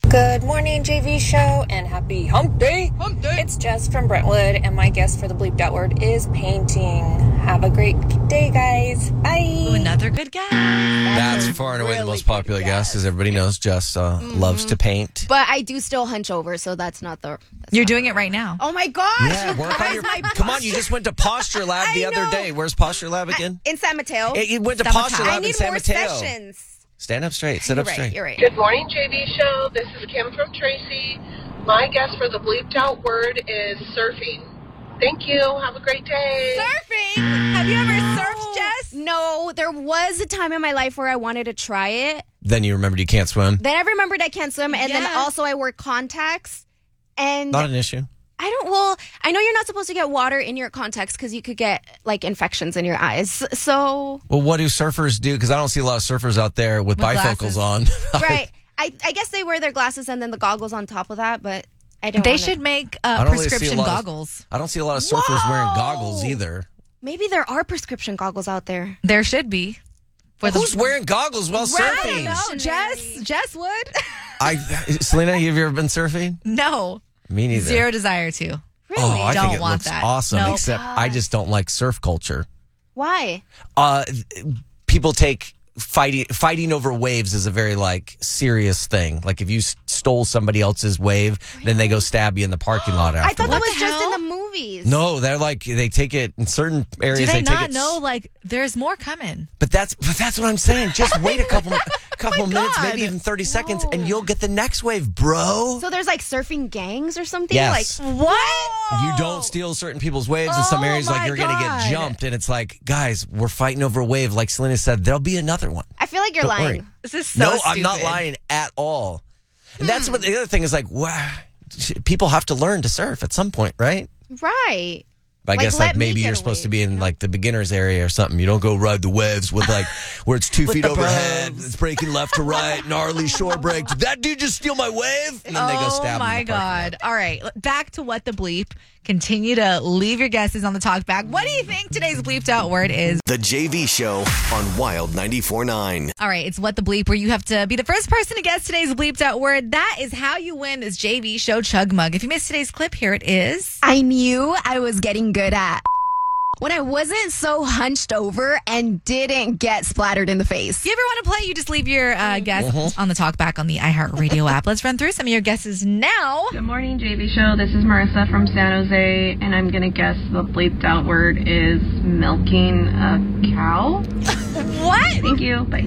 Good morning, J V Show, and happy hump day. Hump day. It's Jess from Brentwood, and my guess for the bleeped out word is painting. Have a great day, guys. Bye. Ooh, another good guy. That's far and away the most popular guess, as everybody knows. Jess uh, Mm-hmm. loves to paint. But I do still hunch over, so that's not the. That's You're not doing the- it right now. Oh my gosh! Yeah, work on your. Come on, you just went to Posture Lab the I other know. day. Where's Posture Lab again? In San Mateo. It- you went to San Posture Mateo. I Lab in need San more Mateo. sessions. Stand up straight. Sit You're up right. straight. You're right. Good morning, J V Show. This is Kim from Tracy. My guess for the bleeped out word is surfing. Thank you. Have a great day. Surfing? Have you ever surfed, Jess? No, there was a time in my life where I wanted to try it. Then you remembered you can't swim. Then I remembered I can't swim, and then Yeah. also I wore contacts. And Not an issue. I don't. Well, I know you're not supposed to get water in your contacts because you could get like infections in your eyes. So Well, what do surfers do? Because I don't see a lot of surfers out there with, With bifocals glasses. on. right, I I guess they wear their glasses and then the goggles on top of that. But I don't. They wanna- should make I uh, don't really see a prescription lot of- goggles. I don't see a lot of surfers wearing Whoa! goggles either. Maybe there are prescription goggles out there. There should be. For the- Who's wearing goggles while surfing? No, Jess. Jess would. I, Selena, have you ever been surfing? No. Me neither. Zero desire to. Really? Oh, I Don't think it want looks that. awesome. No. Except I just don't like surf culture. Why? Uh, people take fighting fighting over waves is a very like serious thing. Like if you s- stole somebody else's wave, then they go stab you in the parking lot I thought afterwards. that What was the just hell? in the movies. No, they're like they take it in certain areas. Do they, take not it, know? Like, there's more coming. But that's but that's what I'm saying. Just wait a couple couple minutes, God. maybe even thirty seconds, No. and you'll get the next wave, bro. So there's like surfing gangs or something. Yes. Like What? You don't steal certain people's waves in some Oh areas. Like my you're gonna God. get jumped, and it's like, guys, we're fighting over a wave. Like Selena said, there'll be another one. I feel like you're Don't lying. worry. This is so no, I'm not stupid. lying at all. And that's what the other thing is like. Wow, people have to learn to surf at some point, right? Right. I Like, guess let like me maybe get you're a supposed to wave, be in you know? like the beginners area or something. You don't go ride the waves with like where it's two With feet the overhead, bros. it's breaking left to right, gnarly shore breaks. Did that dude just steal my wave? And then they go Oh stab him my in the parking God. All right. Back to what the bleep. Continue to leave your guesses on the talk back. What do you think today's bleeped out word is? The J V Show on Wild ninety-four point nine. All right, it's What the Bleep, where you have to be the first person to guess today's bleeped out word. That is how you win this J V Show Chug Mug. If you missed today's clip, here it is. I knew I was getting good at when I wasn't so hunched over and didn't get splattered in the face. If you ever want to play, you just leave your uh, guess Mm-hmm. on the talk back on the iHeartRadio app. Let's run through some of your guesses now. Good morning, J V Show. This is Marissa from San Jose, and I'm going to guess the bleeped out word is milking a cow. What? Thank you. Bye.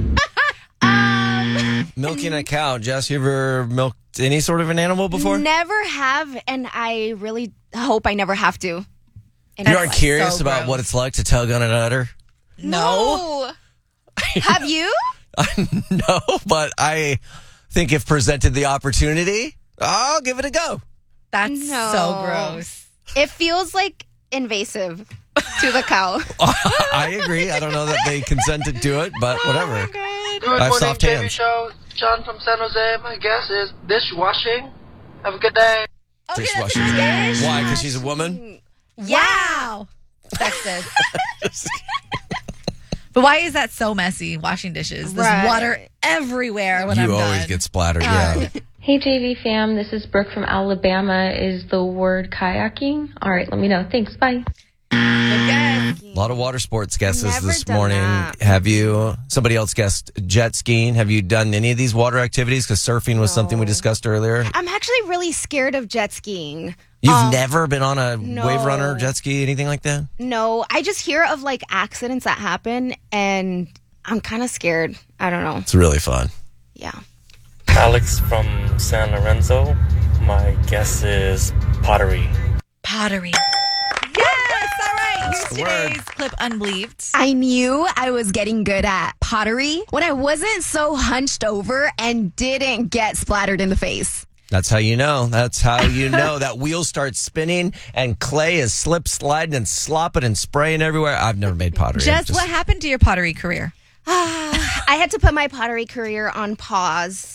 Milking a cow. Jess, you ever milked any sort of an animal before? Never have, and I really hope I never have to. And You it's aren't like- curious so about gross. what it's like to tug on an udder? No. Have you? No, but I think if presented the opportunity, I'll give it a go. That's No. so gross. It feels like invasive to the cow. I agree. I don't know that they consented to it, but whatever. Good I have morning, soft J V hands. Show. John from San Jose. My guess is dishwashing. Have a good day. Dishwashing. Why? Because she's a woman? Wow. Sexist. But why is that so messy, washing dishes? There's Right. water everywhere when I'm You done. always get splattered, yeah. Hey, J V fam. This is Brooke from Alabama. Is the word kayaking? All right, let me know. Thanks. Bye. A lot of water sports guesses Never this done morning. that. Have you, somebody else guessed jet skiing. Have you done any of these water activities? Because surfing was something we discussed earlier. I'm actually really scared of jet skiing. You've Um, never been on a no. wave runner, jet ski, anything like that? No, I just hear of like accidents that happen, and I'm kind of scared. I don't know. It's really fun. Yeah. Alex from San Lorenzo. My guess is pottery. Pottery. Yes! All right. Here's the word. today's clip unbelieved. I knew I was getting good at pottery when I wasn't so hunched over and didn't get splattered in the face. That's how you know. That's how you know. That wheel starts spinning and clay is slip sliding and slopping and spraying everywhere. I've never made pottery. Jess, Just- what happened to your pottery career? I had to put my pottery career on pause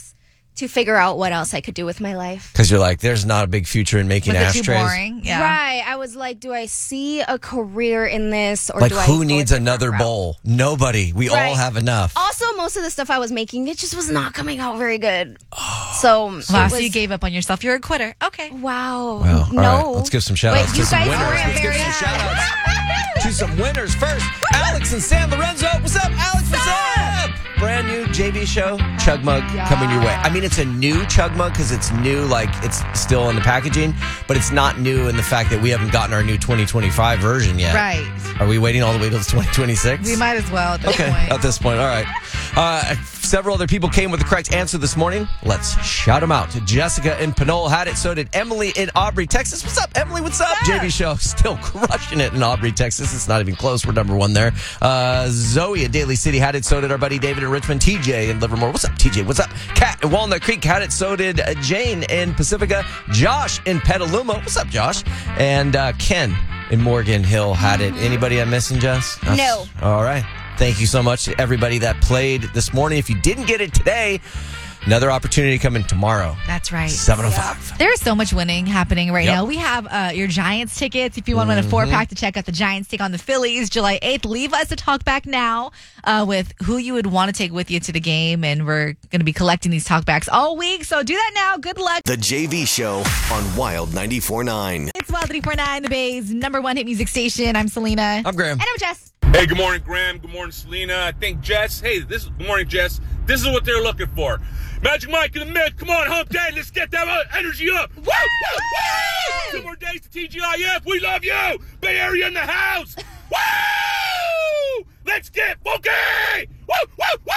to figure out what else I could do with my life. Because you're like, there's not a big future in making Was it ashtrays. too boring? Yeah. Right. I was like, do I see a career in this? Or Like, do I who go needs a different another route? bowl? Nobody. We all Right. have enough. Also, most of the stuff I was making, it just was not coming out very good. So, Wow, it so was- you gave up on yourself. You're a quitter. Okay. Wow. Well, all no. right, let's give some shout outs Wait, to you some guys winners. were Let's give very some shout outs to some winners first. Alex and San Lorenzo. What's up, Alex? What's up? Brand new J V show, Chug Mug, coming your way. I mean, it's a new Chug Mug because it's new, like it's still in the packaging, but it's not new in the fact that we haven't gotten our new twenty twenty-five version yet. Right. Are we waiting all the way till twenty twenty-six? We might as well at this Okay, point. at this point, all right. Uh, several other people came with the correct answer this morning. Let's shout them out. Jessica in Pinole had it. So did Emily in Aubrey, Texas. What's up, Emily? What's up? J V Show still crushing it in Aubrey, Texas. It's not even close. We're number one there. Uh, Zoe at Daly City had it. So did our buddy David in Richmond. T J in Livermore. What's up, T J? What's up? Kat in Walnut Creek had it. So did uh, Jane in Pacifica. Josh in Petaluma. What's up, Josh? And uh, Ken in Morgan Hill had it. Anybody I'm missing, Jess? That's- No. All right. Thank you so much to everybody that played this morning. If you didn't get it today, another opportunity coming tomorrow. That's right. seven oh five. There is so much winning happening right Yep. now. We have uh, your Giants tickets. If you want to win a four pack to check out the Giants take on the Phillies July eighth, leave us a talk back now uh, with who you would want to take with you to the game. And we're going to be collecting these talkbacks all week. So do that now. Good luck. The J V Show on Wild ninety-four point nine. It's Wild three four nine, the Bay's number one hit music station. I'm Selena. I'm Graham. And I'm Jess. Hey, good morning, Graham. Good morning, Selena. I think Jess. Hey, this is good morning, Jess. This is what they're looking for. Magic Mike in the mix. Come on, hump day. Let's get that energy up. Woo, woo, woo! Two more days to T G I F. We love you. Bay Area in the house. Woo! Let's get funky. Woo, woo,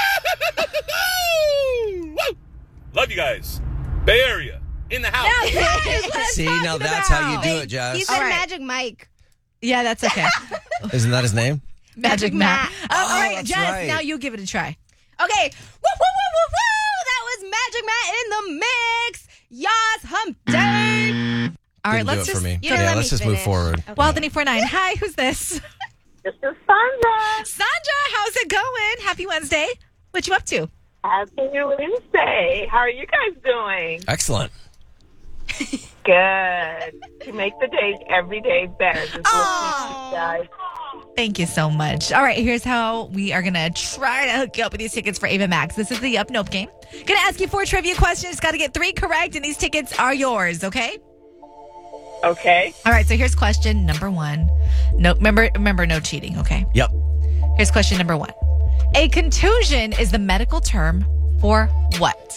woo! Woo! Love you guys. Bay Area in the house. Now, that is what I'm See, talking now that's how you about. do it, Jess. He said All right. Magic Mike. Yeah, that's okay. Isn't that his name? Magic Matt. Matt. Uh, all Oh, right, that's Jess, right. now you give it a try. Okay. Woo, woo, woo, woo, woo. That was Magic Matt in the mix. Yas hump day. All right, Didn't let's do it just for me. You didn't Yeah, let let's me just move finish. forward. Okay. Wild three four nine. Hi, who's this? This is Sandra. Sandra, how's it going? Happy Wednesday. What you up to? Happy Wednesday. How are you guys doing? Excellent. Good. You make the day every day better. Just listening to you guys. Thank you so much. All right, here's how we are going to try to hook you up with these tickets for Ava Max. This is the Up Nope game. Going to ask you four trivia questions. Got to get three correct, and these tickets are yours, okay? Okay. All right, so here's question number one. No, remember, remember, no cheating, okay? Yep. Here's question number one. A contusion is the medical term for what?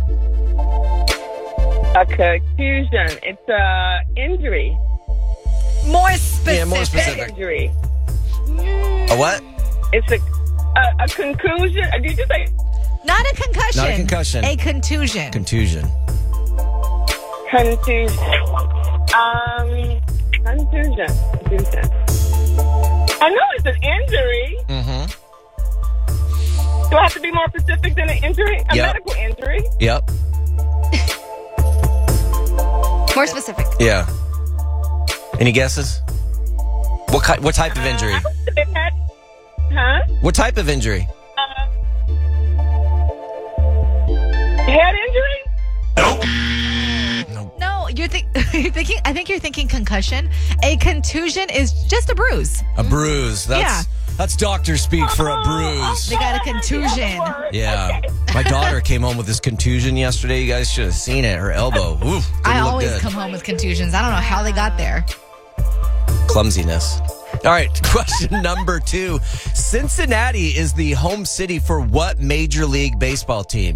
A confusion. It's a injury. More specific. Yeah, more specific. Injury. A what? It's a a, a conclusion. Did you say Not a concussion. Not a concussion. A contusion. Contusion. contusion? Um, contusion. Contusion. I know it's an injury. Mm-hmm. Do I have to be more specific than an injury? A Yep. medical injury? Yep. More specific. Yeah. Any guesses? What ki- what type of injury? Head? Huh? What type of injury? Uh, head injury? No, you're, think- you're thinking. I think you're thinking concussion. A contusion is just a bruise. A bruise. That's Yeah. that's doctor speak for a bruise. They got a contusion. Yeah. My daughter came home with this contusion yesterday. You guys should have seen it. Her elbow. Oof. Didn't I look always good. come home with contusions. I don't know how they got there. Clumsiness. All right, question number two. Cincinnati is the home city for what Major League Baseball team?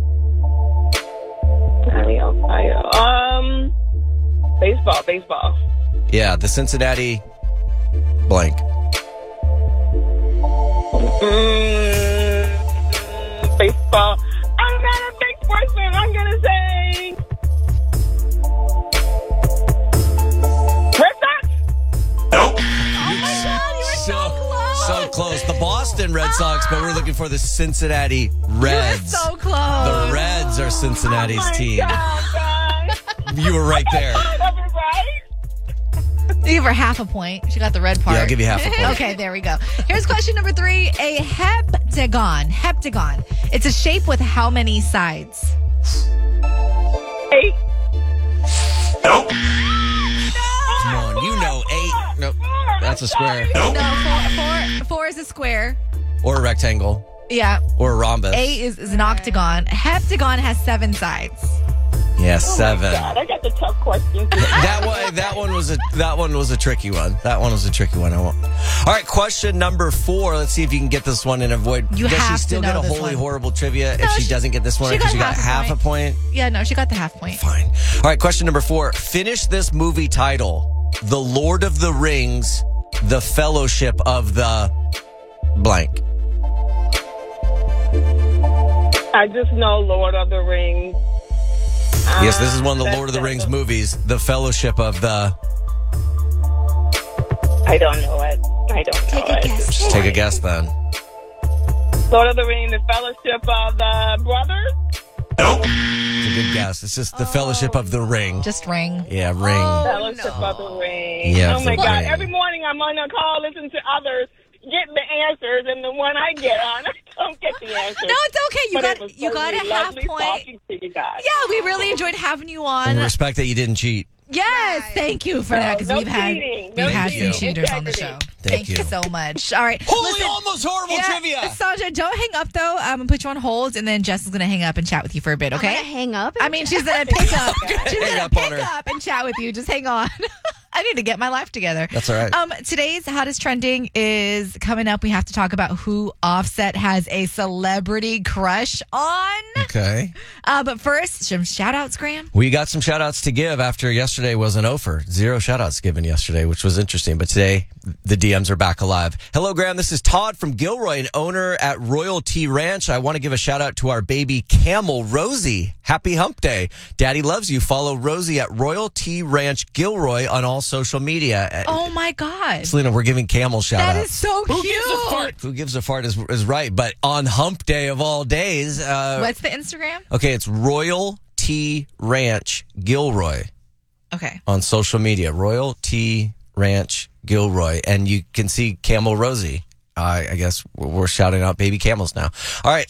Ohio. Um, baseball, baseball. Yeah, the Cincinnati blank. Mm, baseball. I'm not a big sportsman. I'm gonna say Red Sox. Nope. so, so close. The Boston Red Sox, but we're looking for the Cincinnati Reds. You're so close. The Reds are Cincinnati's Oh my team. God, guys. You were right there. Give her half a point. She got the red part. Yeah, I'll give you half a point. Okay, there we go. Here's question number three. A heptagon. Heptagon. It's a shape with how many sides? sides? Eight. Nope. Come on, you know eight. Nope. That's a square. No, four, four, four is a square. Or a rectangle. Yeah. Or a rhombus. Eight is, is an octagon. Heptagon has seven sides. Yeah, seven. God, I got the tough questions. that one, that one was a that one was a tricky one. That one was a tricky one. I won't. All right, question number four. Let's see if you can get this one and avoid. You Does have she still to know get a this holy one. horrible trivia No, if she, she- doesn't get this one she because got she got half a half a point? Yeah, no, she got the half point. Fine. All right, question number four. Finish this movie title: The Lord of the Rings, The Fellowship of the blank. I just know Lord of the Rings. Yes, this is one of the that's Lord of the it. Rings movies, The Fellowship of the. I don't know it. I don't know it. Just take a guess then. Lord of the Rings, the Fellowship of the Brothers. It's a good guess. It's just The Fellowship of the Ring. Just ring. Yeah, ring. Fellowship of the Ring. Yeah, oh my the God! ring. Every morning I'm on a call, listen to others, get the answers, and the one I get on, I don't get the answers. No, it's okay. You But got it was you got a certainly half lovely point. talking to you guys. Yeah, we really enjoyed having you And on. respect that you didn't cheat. Yes, thank you for that because No we've had cheating. we've No had some cheating. cheaters on the show. Thank you you. so much. All right, Holy listen, almost horrible yeah, trivia. Sandra, don't hang up though. I'm gonna put you on hold, and then Jess is gonna hang up and chat with you for a bit. Okay? I'm gonna hang up. I mean, she's gonna pick up. She's hang gonna up on pick her. up and chat with you. Just hang on. I need to get my life together. That's all right. Um, today's hottest trending is coming up. We have to talk about who Offset has a celebrity crush on. Okay. Uh, but first, some shout outs, Graham. We got some shout outs to give after yesterday was an offer. Zero shout outs given yesterday, which was interesting. But today, the D Ms are back alive. Hello, Graham. This is Todd from Gilroy, an owner at Royalty Ranch. I want to give a shout out to our baby camel, Rosie. Happy hump day. Daddy loves you. Follow Rosie at Royalty Ranch Gilroy on all social media. Oh my God. Selena, we're giving camel shout That outs. is so Who cute. gives a fart? Who gives a fart is, is right. But on hump day of all days. Uh, What's the Instagram? Okay, it's Royal T Ranch Gilroy Okay. on social media. Royal T Ranch Gilroy. And you can see Camel Rosie. Uh, I guess we're shouting out baby camels now. All right.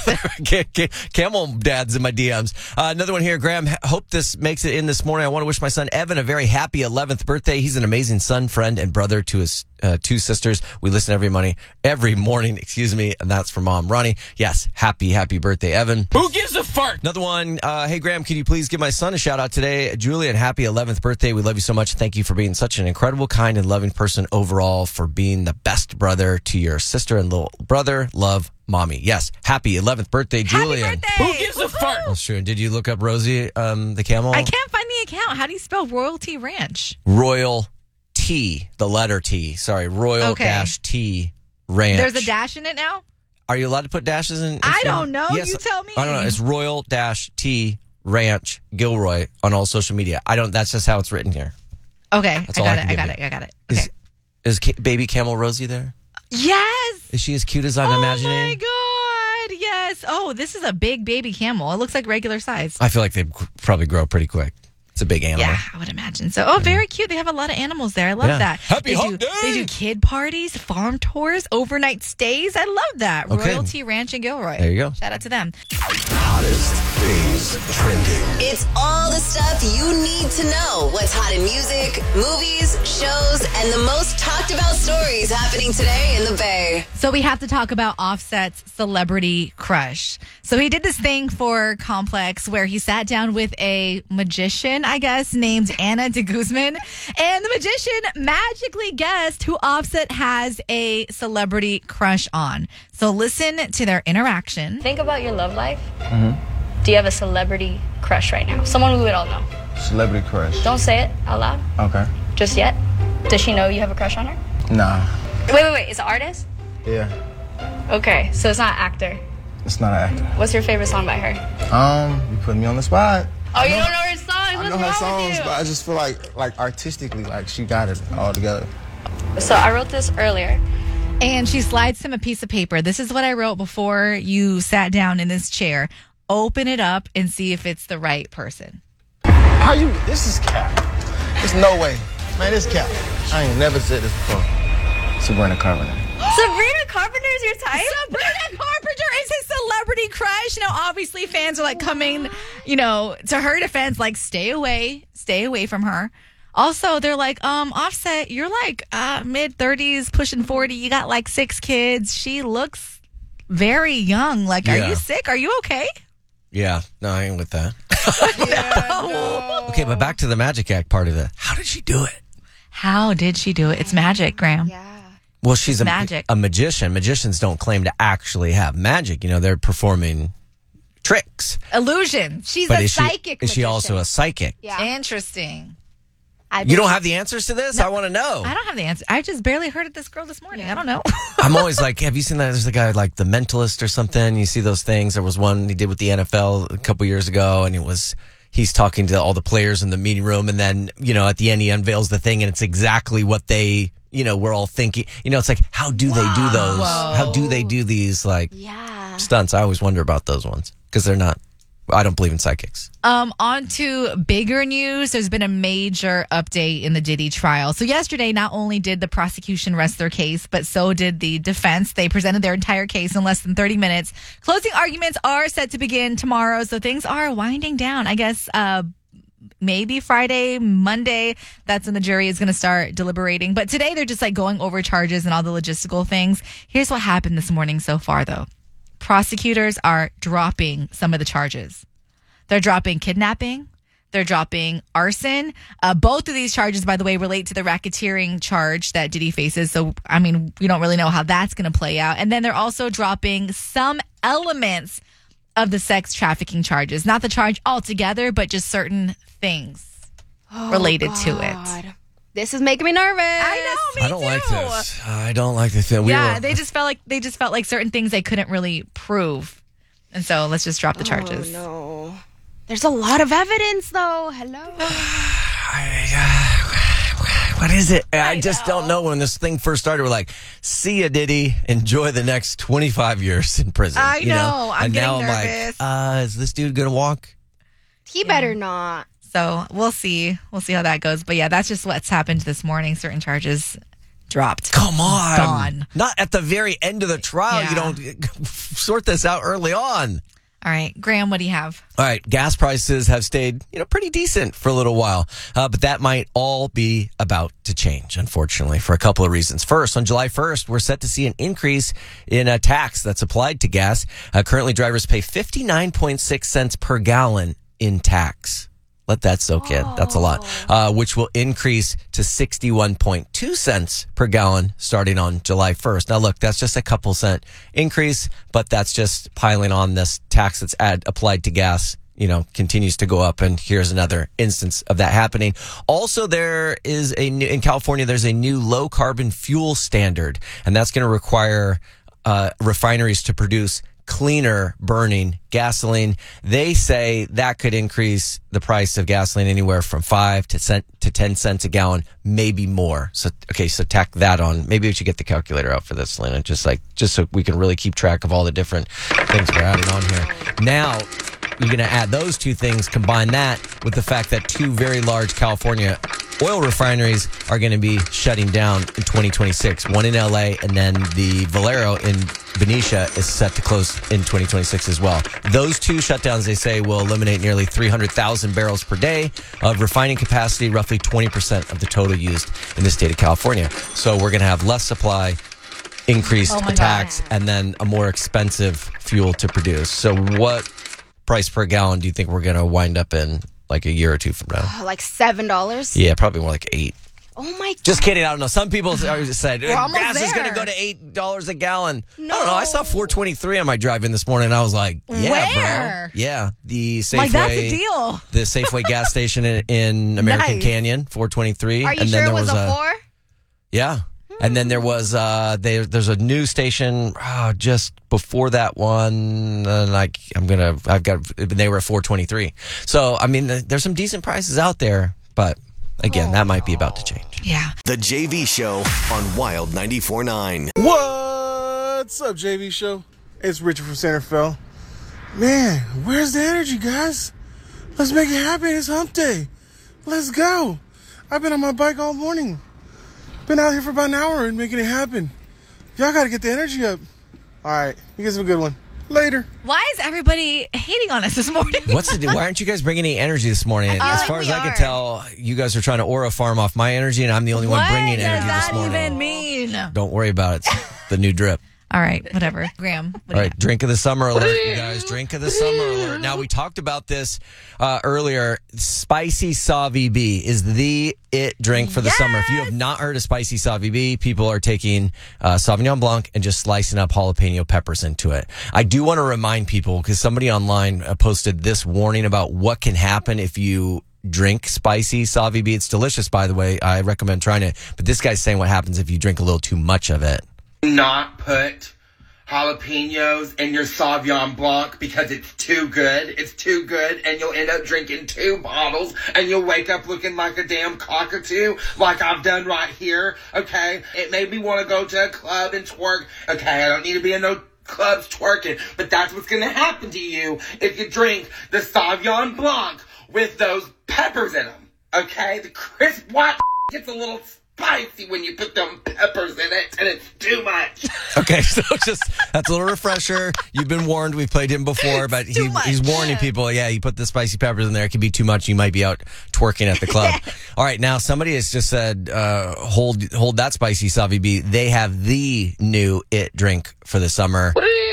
Camel dads in my D Ms. Uh, another one here. Graham, hope this makes it in this morning. I want to wish my son Evan a very happy eleventh birthday. He's an amazing son, friend, and brother to his uh, two sisters. We listen every morning, every morning, excuse me. And that's for mom, Ronnie. Yes. Happy, happy birthday, Evan. Who gives a fart? Another one. Uh, hey, Graham, can you please give my son a shout out today? Julian, happy eleventh birthday. We love you so much. Thank you for being such an incredible, kind, and loving person overall, for being the best brother to your sister and little brother. Love, mommy. Yes. Happy eleventh birthday, Julian. Who gives a fart? That's true. And did you look up Rosie, um, the camel? I can't find the account. How do you spell Royalty Ranch? Royal T, the letter T. Sorry, Royal Okay. dash T Ranch. There's a dash in it now? Are you allowed to put dashes in? I Instagram? don't know. You tell me. I don't know. It's Royal dash T Ranch Gilroy on all social media. I don't. That's just how it's written here. Okay. That's I all got I it. can I give got you. it. I got it. Okay. Is, is ca- baby camel Rosie there? Yes. Is she as cute as I'm Oh imagining? my God. Yes. Oh, this is a big baby camel. It looks like regular size. I feel like they probably grow pretty quick. It's a big animal. Yeah, I would imagine so. Oh, very cute. They have a lot of animals there. I love Yeah. that. Happy they do, hump day! They do kid parties, farm tours, overnight stays. I love that. Okay. Royalty Ranch in Gilroy. There you go. Shout out to them. Hottest things trending. It's all the stuff you need to know. What's hot in music, movies, shows, and the most talked about stories happening today in the Bay. So we have to talk about Offset's celebrity crush. So he did this thing for Complex where he sat down with a magician, I guess, named Anna de Guzman. And the magician magically guessed who Offset has a celebrity crush on. So listen to their interaction. Think about your love life. Mm-hmm. Do you have a celebrity crush right now? Someone we would all know. Celebrity crush. Don't say it out loud. Okay. Just yet. Does she know you have a crush on her? Nah. Wait, wait, wait. Is it an artist? Yeah. Okay, so it's not an actor. It's not an actor. What's your favorite song by her? Um, you put me on the spot. Oh, you don't know her songs? I What's know her wrong songs, with you? but I just feel like, like artistically, like she got it all together. So I wrote this earlier. And she slides him a piece of paper. This is what I wrote before you sat down in this chair. Open it up and see if it's the right person. How you? This is cap. There's no way, man. This cap. I ain't never said this before. Sabrina Carpenter. Sabrina Carpenter is your type? Sabrina Carpenter is his celebrity crush. You know, obviously fans are like coming, you know, to her defense, like, stay away, stay away from her. Also, they're like, um, Offset, you're like uh, mid-thirties, pushing forty. You got like six kids. She looks very young. Like, Yeah. are you sick? Are you okay? Yeah, no, I ain't with that. Okay, but back to the Magic Act part of it. How did she do it? How did she do it? It's magic, Graham. Well, she's a, Magic. a magician. Magicians don't claim to actually have magic. You know, they're performing tricks. Illusion. She's But a is she, psychic is she magician. also a psychic? Yeah. Interesting. You don't have the answers to this? I want to know. I don't have the answer. I just barely heard of this girl this morning. I don't know. I'm always like, have you seen that? There's a guy like The Mentalist or something. You see those things. There was one he did with the N F L a couple years ago, and it was he's talking to all the players in the meeting room, and then, you know, at the end he unveils the thing, and it's exactly what they, you know, we're all thinking. You know, it's like, how do they do those? Whoa. How do they do these like stunts? I always wonder about those ones because they're not. I don't believe in psychics. Um, on to bigger news. There's been a major update in the Diddy trial. So yesterday, not only did the prosecution rest their case, but so did the defense. They presented their entire case in less than thirty minutes. Closing arguments are set to begin tomorrow, so things are winding down. I guess uh, maybe Friday, Monday, that's when the jury is going to start deliberating. But today, they're just like going over charges and all the logistical things. Here's what happened this morning so far, though. Prosecutors are dropping some of the charges. They're dropping kidnapping. They're dropping arson. Uh, both of these charges, by the way, relate to the racketeering charge that Diddy faces. So, I mean, we don't really know how that's going to play out. And then they're also dropping some elements of the sex trafficking charges. Not the charge altogether, but just certain things Oh, related to God. it. This is making me nervous. I know, me I don't too. like this. I don't like this. We yeah, were- they just felt like they just felt like certain things they couldn't really prove. And so let's just drop the charges. Oh, no. There's a lot of evidence, though. Hello. What is it? I, I just don't know. When this thing first started, we're like, see ya, Diddy. Enjoy the next twenty-five years in prison. I you know. I'm and getting now nervous. I'm like, uh, is this dude going to walk? He better not. So we'll see. We'll see how that goes. But yeah, that's just what's happened this morning. Certain charges dropped. Come on. Gone. Not at the very end of the trial. Yeah. You don't sort this out early on. All right, Graham, what do you have? All right, gas prices have stayed, you know, pretty decent for a little while, uh, but that might all be about to change, unfortunately, for a couple of reasons. First, on July first, we're set to see an increase in a tax that's applied to gas. Uh, currently, drivers pay fifty-nine point six cents per gallon in tax. Let that soak in. That's a lot. Uh, which will increase to sixty-one point two cents per gallon starting on July first. Now, look, that's just a couple cent increase, but that's just piling on this tax that's add, applied to gas, you know, continues to go up. And here's another instance of that happening. Also, there is a new, in California, there's a new low carbon fuel standard, and that's going to require uh, refineries to produce cleaner burning gasoline. They say that could increase the price of gasoline anywhere from five to cent to ten cents a gallon, maybe more. So, okay, so tack that on. Maybe we should get the calculator out for this, Selena, just like, just so we can really keep track of all the different things we're adding on here. Now, you're going to add those two things, combine that with the fact that two very large California oil refineries are going to be shutting down in twenty twenty-six. One in L A, and then the Valero in Benicia is set to close in twenty twenty-six as well. Those two shutdowns, they say, will eliminate nearly three hundred thousand barrels per day of refining capacity, roughly twenty percent of the total used in the state of California. So we're going to have less supply, increased Oh my tax, and then a more expensive fuel to produce. So what price per gallon do you think we're going to wind up in like a year or two from now? Like seven dollars? Yeah, probably more like eight. Oh my God. Just kidding. I don't know. Some people said We're almost gas is there. going to go to eight dollars a gallon. No. I don't know. I saw four twenty-three on my drive in this morning. And I was like, yeah, Where? bro. Yeah. The Safeway. Like, that's a deal. The Safeway gas station in, in American Nice. Canyon, four twenty-three. Are you and sure then it there was, was a four? Yeah. And then there was uh, there, there's a news station oh, just before that one. And like I'm gonna, I've got. They were at four twenty-three. So I mean, there's some decent prices out there, but again, that might be about to change. Yeah. The J V Show on Wild ninety-four point nine. What's up, J V Show? It's Richard from Centerville. Man, where's the energy, guys? Let's make it happen. It's hump day. Let's go. I've been on my bike all morning. Been out here for about an hour and making it happen. Y'all got to get the energy up. All right. You guys have a good one. Later. Why is everybody hating on us this morning? What's the? Why aren't you guys bringing any energy this morning? I feel As like far we as I are. can tell, you guys are trying to aura farm off my energy, and I'm the only one What bringing does energy that this morning. even mean? Don't worry about it. It's the new drip. All right, whatever. Graham, what do All you right, drink of the summer alert, you guys. Drink of the summer alert. Now, we talked about this uh, earlier. Spicy Sauvy B is the it drink for the summer. If you have not heard of Spicy Sauvy B, people are taking uh, Sauvignon Blanc and just slicing up jalapeno peppers into it. I do want to remind people, because somebody online uh, posted this warning about what can happen if you drink Spicy Sauvy B. It's delicious, by the way. I recommend trying it. But this guy's saying what happens if you drink a little too much of it. Not put jalapenos in your Sauvignon Blanc because it's too good. It's too good, and you'll end up drinking two bottles, and you'll wake up looking like a damn cockatoo, like I've done right here, okay? It made me want to go to a club and twerk. Okay, I don't need to be in no clubs twerking, but that's what's going to happen to you if you drink the Sauvignon Blanc with those peppers in them, okay? The crisp white gets a little spicy when you put them peppers in it, and it's too much. Okay, so just that's a little refresher. You've been warned. We've played him before, but he, he's warning people. Yeah, you put the spicy peppers in there, it can be too much. You might be out twerking at the club. All right, now somebody has just said, uh, hold hold that Spicy Sauvy B. They have the new it drink for the summer.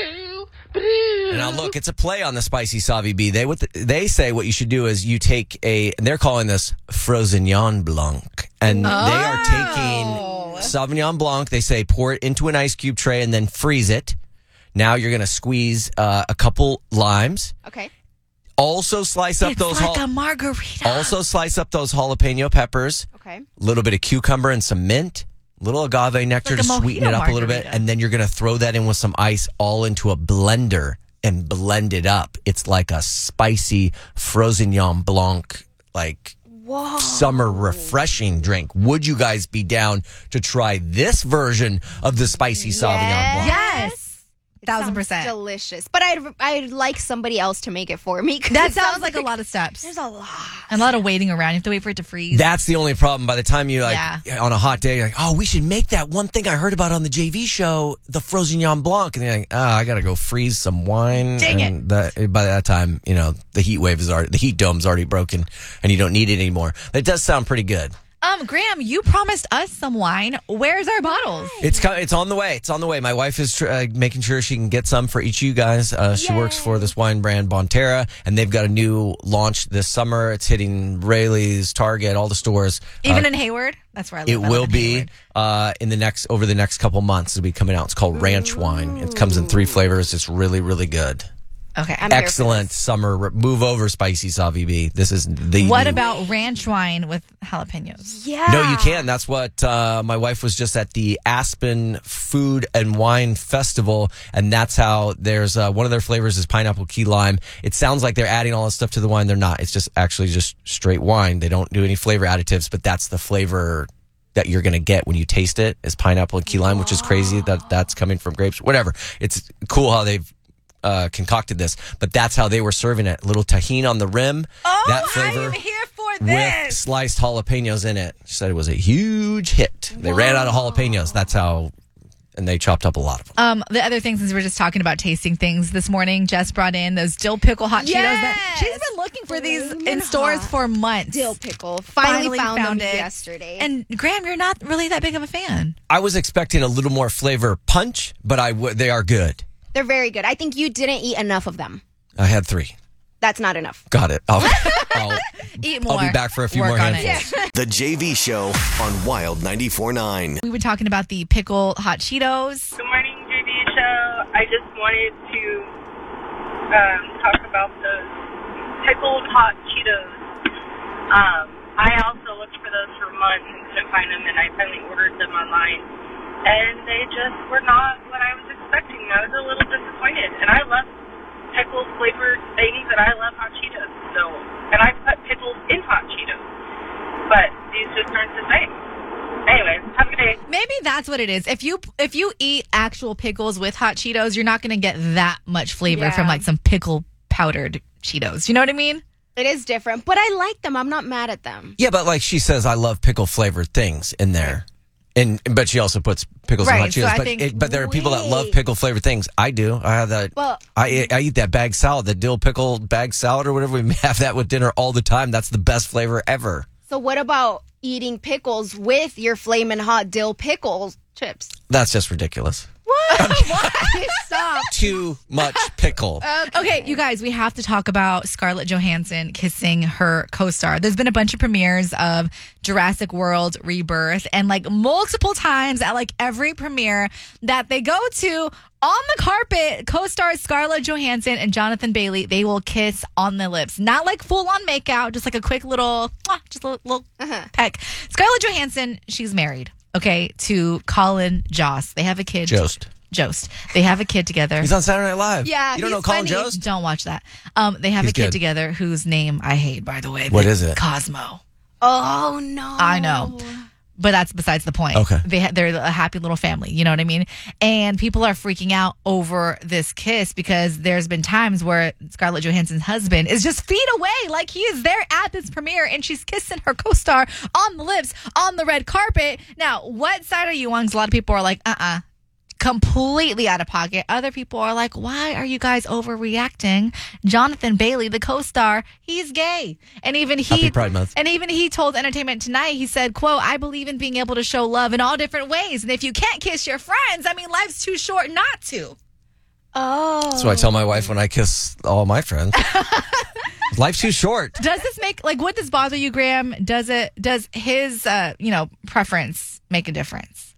And now look, it's a play on the Spicy Sauvy B. They what the, they say what you should do is you take a, and they're calling this Frosignon Blanc, and Oh. they are taking Sauvignon Blanc. They say pour it into an ice cube tray and then freeze it. Now you're going to squeeze uh, a couple limes. Okay. Also slice up It's those. like jal- a margarita. also slice up those jalapeno peppers. Okay. A little bit of cucumber and some mint. Little agave nectar Like to a sweeten mojito it up a little bit, margarita. and then you're going to throw that in with some ice all into a blender and blend it up. It's like a spicy Frosignon Blanc, like Whoa. summer refreshing drink. Would you guys be down to try this version of the spicy Sauvignon Blanc? Yes. Thousand Sounds percent. delicious. But I'd I'd like somebody else to make it for me. 'cause That it sounds like a lot of steps. There's a lot. And a lot of waiting around. You have to wait for it to freeze. That's the only problem. By the time you like Yeah. on a hot day, you're like, oh, we should make that one thing I heard about on the J V show, the Frosignon Blanc, and you're like, oh, I gotta go freeze some wine. Dang it. and that, by that time, you know, the heat wave is already, the heat dome's already broken, and you don't need it anymore. That does sound pretty good. Um, Graham, you promised us some wine. Where's our bottles? It's co- it's on the way. It's on the way. My wife is tr- uh, making sure she can get some for each of you guys. Uh, she works for this wine brand Bonterra, and they've got a new launch this summer. It's hitting Rayleigh's, Target, all the stores. Even Uh, in Hayward? That's where I live. It I live will in be Hayward. uh, in the next over the next couple months. It'll be coming out. It's called Ranch Wine. It comes in three flavors. It's really really good. Okay. Excellent summer. Move over, Spicy Sauvy B. This is the. What new- about ranch wine with jalapenos? Yeah. No, you can. That's what uh, my wife was just at the Aspen Food and Wine Festival, and that's how there's uh, one of their flavors is pineapple key lime. It sounds like they're adding all this stuff to the wine. They're not. It's just actually just straight wine. They don't do any flavor additives, but that's the flavor that you're going to get when you taste it is pineapple and key lime, which is crazy that that's coming from grapes. Whatever. It's cool how they've uh, concocted this, but that's how they were serving it. Little tahini on the rim. Oh, that flavor. I'm here for With this. sliced jalapenos in it. She said it was a huge hit. They ran out of jalapenos. That's how, and they chopped up a lot of them. Um, the other thing, since we we're just talking about tasting things this morning, Jess brought in those dill pickle hot Cheetos. That she's been looking for these in stores for months. Dill pickle. Finally, found, them it yesterday. And Graham, you're not really that big of a fan. I was expecting a little more flavor punch, but I w- they are good. They're very good. I think you didn't eat enough of them. I had three. That's not enough. Got it. I'll, I'll, Eat more. I'll be back for a few Work more on handfuls. it. The J V Show on Wild ninety-four point nine. We were talking about the pickle hot Cheetos. Good morning, J V Show. I just wanted to um, talk about those pickled hot Cheetos. Um, I also looked for those for months and couldn't find them, and I finally ordered them online. And they just were not what I was expecting. I was a little disappointed. And I love pickles flavored things, and I love hot Cheetos. So, and I put pickles in hot Cheetos. But these just aren't the same. Anyway, have a good day. Maybe that's what it is. If you if you eat actual pickles with hot Cheetos, you're not going to get that much flavor Yeah. from like some pickle powdered Cheetos. You know what I mean? It is different, but I like them. I'm not mad at them. Yeah, but like she says, I love pickle flavored things in there. And but she also puts pickles Right, in hot so Cheetos. I but think- it, but there are people that love Wait. pickle flavored things. I do. I have that. Well- I I eat that bag salad, the dill pickle bag salad or whatever. We have that with dinner all the time. That's the best flavor ever. So what about eating pickles with your flamin' hot dill pickles chips? That's just ridiculous. What? Stop. Too much pickle. Okay, you guys, we have to talk about Scarlett Johansson kissing her co-star. There's been a bunch of premieres of Jurassic World Rebirth, and like multiple times at like every premiere that they go to, on the carpet, co-stars Scarlett Johansson and Jonathan Bailey, they will kiss on the lips. Not like full-on makeout, just like a quick little, mwah, just a little, little Uh-huh. peck. Scarlett Johansson, she's married, okay, to Colin Jost. They have a kid. Jost. Jost. They have a kid together. He's on Saturday Night Live. Yeah, You don't he's know Colin funny. Jost? Don't watch that. Um, they have He's a kid good. together whose name I hate, by the way. What The- is it? Cosmo. Oh no! I know. But that's besides the point. Okay. They ha- they're a happy little family. You know what I mean? And people are freaking out over this kiss because there's been times where Scarlett Johansson's husband is just feet away. Like he is there at this premiere and she's kissing her co-star on the lips on the red carpet. Now, what side are you on? 'Cause a lot of people are like, uh-uh. Completely out of pocket. Other people are like, why are you guys overreacting? Jonathan Bailey, the co-star, he's gay. And even he Happy Pride Month. And even he told Entertainment Tonight, he said, quote, I believe in being able to show love in all different ways. And if you can't kiss your friends, I mean, life's too short not to. Oh. That's what I tell my wife when I kiss all my friends. Life's too short. Does this make, like, what does bother you, Graham? Does it, does his, uh, you know, preference make a difference?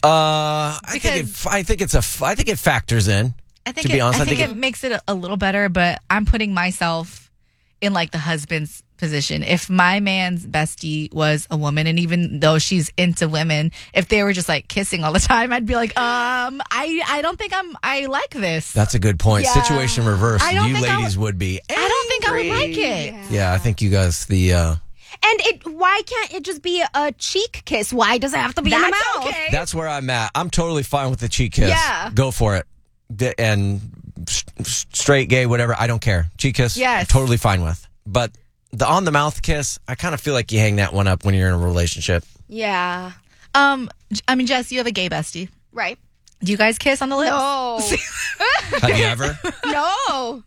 Uh, I think it, I think it's a. f- I think it factors in. I think to be it, honest, I think, it, makes it a, a little better, but I'm putting myself in like the husband's position. If my man's bestie was a woman, and even though she's into women, if they were just like kissing all the time, I'd be like, um, I, I don't think I'm, I like this. That's a good point. Yeah. Situation reverse. I don't You think I ladies would be. I don't think I would like it. Yeah, I think you guys the. uh And it why can't it just be a cheek kiss? Why does it have to be in the That's mouth? okay. That's where I'm at. I'm totally fine with the cheek kiss. Yeah. Go for it. D- And s- s- straight, gay, whatever. I don't care. Cheek kiss. Yes. Totally fine with. But the on the mouth kiss, I kind of feel like you hang that one up when you're in a relationship. Yeah. Um, I mean, Jess, you have a gay bestie. Right. Do you guys kiss on the lips? No. Have you ever? No.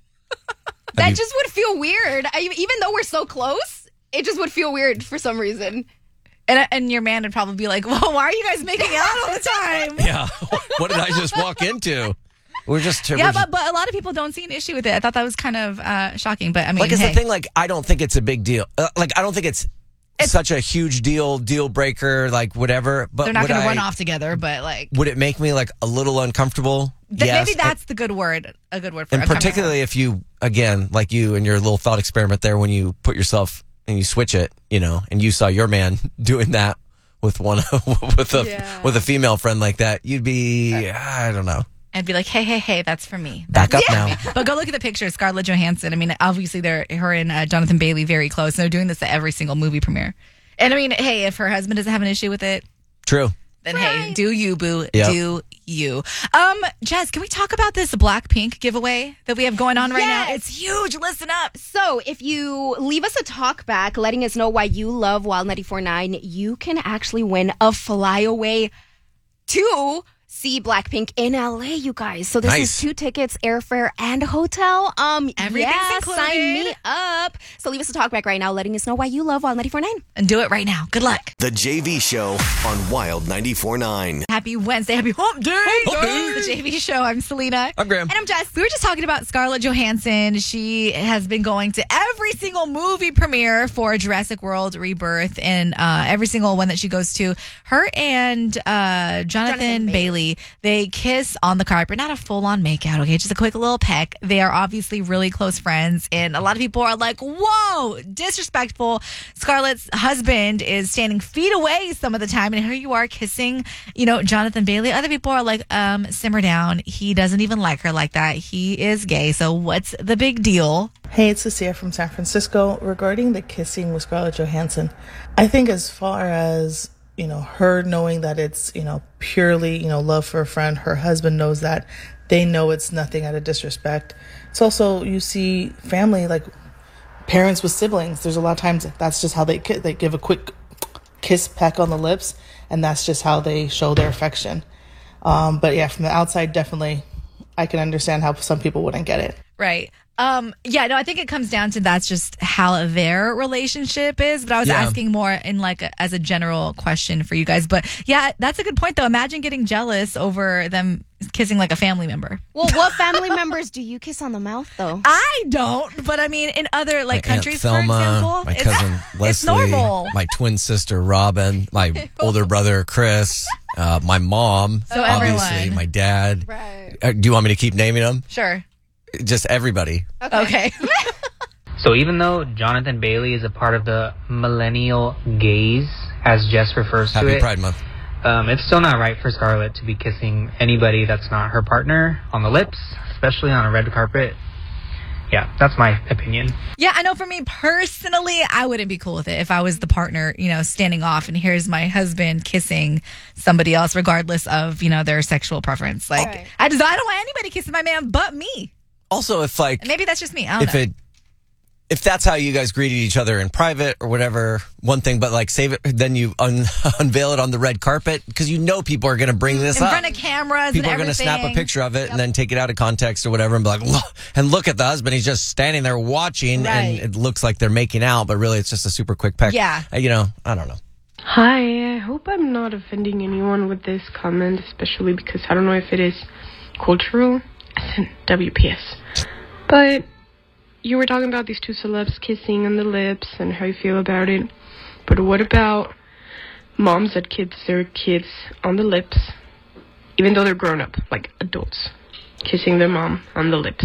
That you- just would feel weird. I, even though we're so close, it just would feel weird for some reason. And, and your man would probably be like, well, why are you guys making out all the time? Yeah. What did I just walk into? We're just. Yeah, we're just- but, but a lot of people don't see an issue with it. I thought that was kind of uh, shocking. But I mean, like it's hey. the thing. Like I don't think it's a big deal. Uh, like I don't think it's, such a huge deal, deal breaker, like whatever. But They're not would going to I- run off together, but like, Would it make me like a little uncomfortable? th- yes. maybe that's the good word, a good word for And uncomfortable. particularly if you, again, like you and your little thought experiment there, when you put yourself and you switch it, you know, and you saw your man doing that with one with a Yeah. with a female friend like that, you'd be, I don't know. And be like, hey, hey, hey, that's for me. Back That's up for now. me. But go look at the picture. Scarlett Johansson. I mean, obviously, they're her and uh, Jonathan Bailey very close. And they're doing this at every single movie premiere. And I mean, hey, if her husband doesn't have an issue with it, True. then hey, do you, boo? Yep. Do you? Um, Jess, can we talk about this Blackpink giveaway that we have going on right now? Yes. It's huge. Listen up. So if you leave us a talk back letting us know why you love Wild ninety-four point nine, you can actually win a flyaway to see Blackpink in L A, you guys. So this Nice. is two tickets, airfare, and hotel. Um, Everything's yeah, included. sign me up. So leave us a talk back right now letting us know why you love Wild ninety-four point nine. And do it right now. Good luck. The J V Show on Wild ninety-four point nine. Happy Wednesday. Happy Hump Day. Hump Day. The J V Show. I'm Selena. I'm Graham. And I'm Jess. We were just talking about Scarlett Johansson. She has been going to every single movie premiere for Jurassic World Rebirth, and uh, every single one that she goes to. Her and uh, Jonathan, Jonathan Bailey, they kiss on the carpet. Not a full-on makeout, okay? Just a quick little peck. They are obviously really close friends, and a lot of people are like, whoa, disrespectful. Scarlett's husband is standing feet away some of the time, and here you are kissing, you know, Jonathan Bailey. Other people are like, um, simmer down. He doesn't even like her like that. He is gay, so what's the big deal? Hey, it's Cecilia from San Francisco. Regarding the kissing with Scarlett Johansson, I think as far as, you know, her knowing that it's, you know, purely, you know, love for a friend, her husband knows that. They know it's nothing out of disrespect. It's also, you see family, like parents with siblings. There's a lot of times that's just how they ki- they give a quick kiss, peck on the lips, and that's just how they show their affection. Um, but yeah, from the outside, definitely, I can understand how some people wouldn't get it. Right. Um, yeah, no, I think it comes down to that's just how their relationship is. But I was Yeah. asking more in like a, as a general question for you guys. But yeah, that's a good point though. Imagine getting jealous over them kissing like a family member. Well, what family members do you kiss on the mouth though? I don't, but I mean, in other like My Aunt countries, Thelma, for example, my it's, cousin it's Leslie, normal. my twin sister Robin, my older brother Chris, uh, my mom, So obviously, everyone. my dad. Right. Uh, do you want me to keep naming them? Sure. Just everybody. Okay. So even though Jonathan Bailey is a part of the millennial gaze, as Jess refers to Happy it, Pride Month. um, it's still not right for Scarlett to be kissing anybody that's not her partner on the lips, especially on a red carpet. Yeah, that's my opinion. Yeah, I know for me personally, I wouldn't be cool with it if I was the partner, you know, standing off and here's my husband kissing somebody else, regardless of, you know, their sexual preference. Like, Right. I just I don't want anybody kissing my man but me. Also, if like And maybe that's just me. I don't if know. it if that's how you guys greeted each other in private or whatever, one thing, but like save it, then you un- unveil it on the red carpet because you know people are going to bring this in up. front of cameras People are and going to everything. snap a picture of it and then take it out of context or whatever and be like, look, and look at the husband. He's just standing there watching and Right. it looks like they're making out, but really it's just a super quick peck. Yeah. Uh, You know, I don't know. Hi, I hope I'm not offending anyone with this comment, especially because I don't know if it is cultural, as in W P S. But you were talking about these two celebs kissing on the lips and how you feel about it. But what about moms that kiss their kids on the lips, even though they're grown up, like adults, kissing their mom on the lips?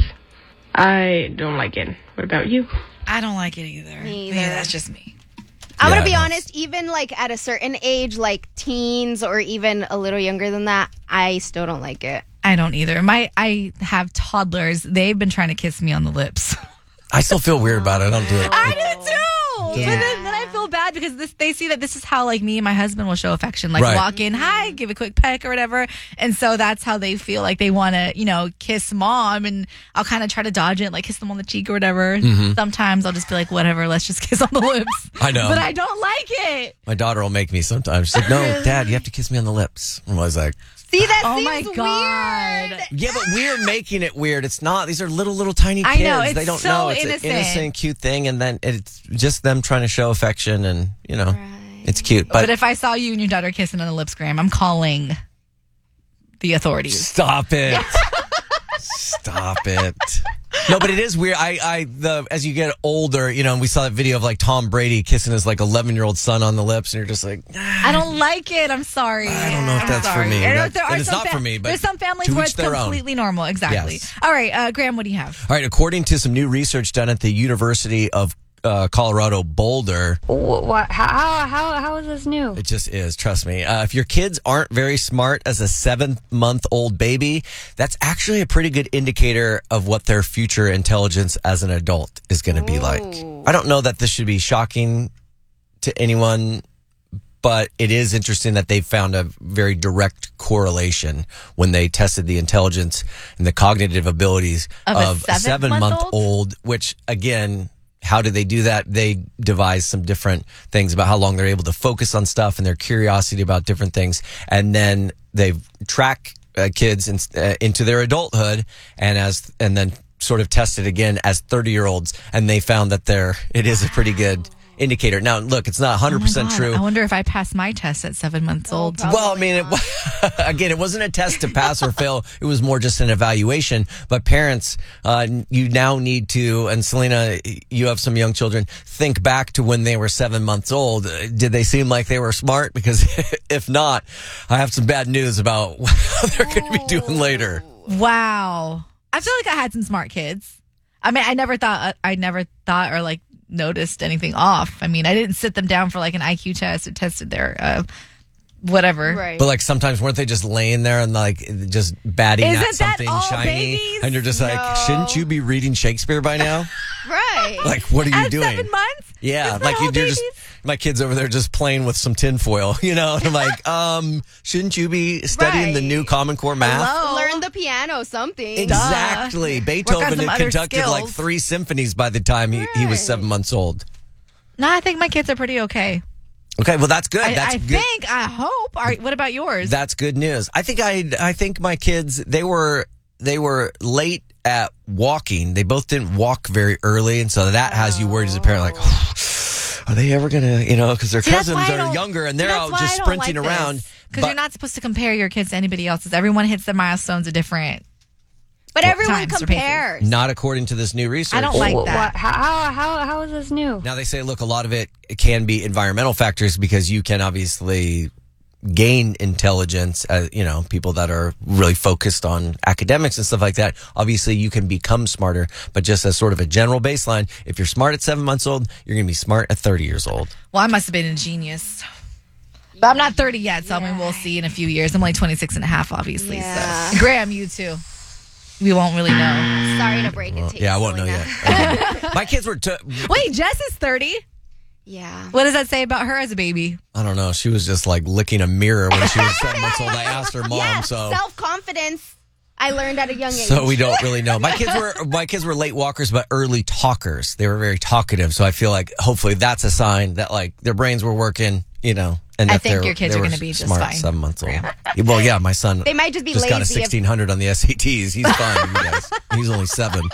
I don't like it. What about you? I don't like it either. Me Maybe either. that's just me. I'm Yeah, gonna be no. honest, even like at a certain age, like teens or even a little younger than that, I still don't like it. I don't either. My I have toddlers. They've been trying to kiss me on the lips. I still feel weird about it. I don't do it. I do too. Yeah. But then, then I feel bad because this, they see that this is how like me and my husband will show affection. Like Right. walk in, hi, give a quick peck or whatever. And so that's how they feel like they want to, you know, kiss mom. And I'll kind of try to dodge it, like kiss them on the cheek or whatever. Mhm. Sometimes I'll just be like, whatever, let's just kiss on the lips. I know. But I don't like it. My daughter will make me sometimes. She's like, no, Dad, you have to kiss me on the lips. And I was like, See, that Oh seems my God. weird. yeah, but we're making it weird. It's not. These are little, little tiny I kids. know, it's they don't so know. It's innocent. an innocent, cute thing. And then it's just them trying to show affection and, you know, it's cute. But, But, if I saw you and your daughter kissing on the lips, Graham, I'm calling the authorities. stop it. Stop it. No, but it is weird. I, I, the, as you get older, you know, and we saw that video of like Tom Brady kissing his like eleven year old son on the lips and you're just like, I don't like it. I'm sorry. I don't know if I'm that's for sorry. me. I know That- there are and it's some not for me, but there's some families to where each it's their own. completely normal. Exactly. Yes. All right, uh, Graham, what do you have? all right, according to some new research done at the University of uh, Colorado Boulder, What? How, how, how is this new? it just is. Trust me. Uh, if your kids aren't very smart as a seven month old baby, that's actually a pretty good indicator of what their future intelligence as an adult is going to be like. I don't know that this should be shocking to anyone, but it is interesting that they found a very direct correlation when they tested the intelligence and the cognitive abilities Of of, a a seven month seven-month-old? old, which again, how do they do that? They devise some different things about how long they're able to focus on stuff and their curiosity about different things. And then they track uh, kids in, uh, into their adulthood and as, and then sort of test it again as thirty year olds. And they found that there, it is a pretty good indicator. Now, look, it's not one hundred percent Oh my God, true. I wonder if I passed my test at seven months old. Well, I mean, it, again, it wasn't a test to pass or fail. It was more just an evaluation. But parents, uh, you now need to, and Selena, you have some young children, think back to when they were seven months old. Did they seem like they were smart? Because if not, I have some bad news about how they're going to be doing later. Wow. I feel like I had some smart kids. I mean, I never thought, I never thought or like noticed anything off. I mean, I didn't sit them down for like an I Q test or tested their, uh, whatever. Right. But like sometimes weren't they just laying there and like just batting Isn't at that something all shiny? babies? And you're just like, No. shouldn't you be reading Shakespeare by now? Right. Like, what are you At doing? seven months? Yeah, Isn't that like all you're just babies? my kids over there just playing with some tinfoil, you know. And I'm like, um, shouldn't you be studying the Right. new Common Core math? Hello? Learn the piano, something. Exactly. Beethoven some had other conducted like skills. three symphonies by the time he, he was seven months old. No, I think my kids are pretty okay. Okay, well, that's good. I, That's I good. think, I hope. All right, what about yours? That's good news. I think I I think my kids they were they were late at walking. They both didn't walk very early, and so that has you worried as a parent, like, oh, are they ever gonna, you know, because their See, that's cousins why I are don't- younger and see, they're that's out why just I don't sprinting like around. Because But- you're not supposed to compare your kids to anybody else's. Everyone hits their milestones at different. But everyone times or compares. Not according to this new research. I don't like Wh- that. what- how, how, how is this new? Now they say, look, a lot of it can be environmental factors because you can obviously gain intelligence. Uh, you know, people that are really focused on academics and stuff like that. Obviously, you can become smarter, but just as sort of a general baseline, if you're smart at seven months old, you're going to be smart at thirty years old. Well, I must have been a genius. But I'm not thirty yet, so I mean, we'll see in a few years. I'm only twenty-six and a half, obviously. Yeah. So. Graham, you too. We won't really know. Sorry to break it to you. Yeah, I won't know yet. My kids were. T- Wait, Jess is thirty? Yeah. What does that say about her as a baby? I don't know. She was just like licking a mirror when she was seven months old. I asked her mom, Yeah, so self-confidence. I learned at a young age. so we don't really know. My kids were my kids were late walkers, but early talkers. They were very talkative. So I feel like hopefully that's a sign that like their brains were working. You know, and I that think they're- your kids they are were gonna be just smart at fine. Seven months old. Well, yeah, my son. They might just be just got a lazy if- sixteen hundred on the S A Ts. He's fine, you guys. He's only seven.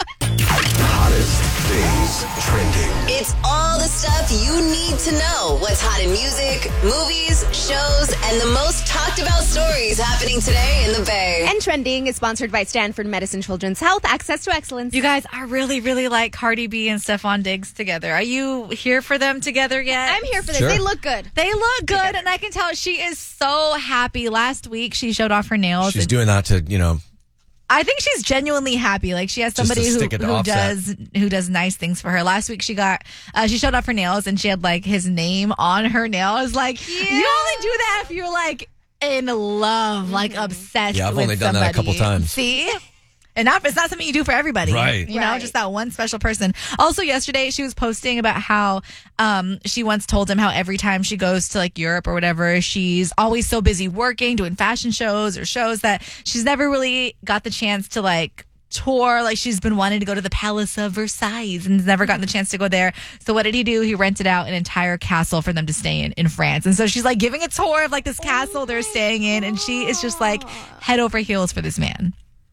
Hottest things trending. It's all the stuff you need to know. What's hot in music, movies, shows, and the most talked about stories happening today in the Bay. And Trending is sponsored by Stanford Medicine Children's Health, Access to Excellence. You guys, I really, really like Cardi B and Stephon Diggs together. Are you here for them together yet? I'm here for this. Sure. They look good. They look good, and I can tell she is so happy. Last week, she showed off her nails. She's and doing that to, you know, I think she's genuinely happy. Like she has Just to somebody who, stick it to who Offset. does who does nice things for her. Last week she got uh, she showed off her nails and she had like his name on her nails. Like you only do that if you're like in love, like obsessed. Yeah, I've with only done that a couple somebody. times. See. And not, it's not something you do for everybody. Right. You know, Right. just that one special person. Also, yesterday, she was posting about how um, she once told him how every time she goes to like Europe or whatever, she's always so busy working, doing fashion shows or shows that she's never really got the chance to like tour. Like she's been wanting to go to the Palace of Versailles and has never gotten the chance to go there. So what did he do? He rented out an entire castle for them to stay in in France. And so she's like giving a tour of like this castle they're staying in. And she is just like head over heels for this man.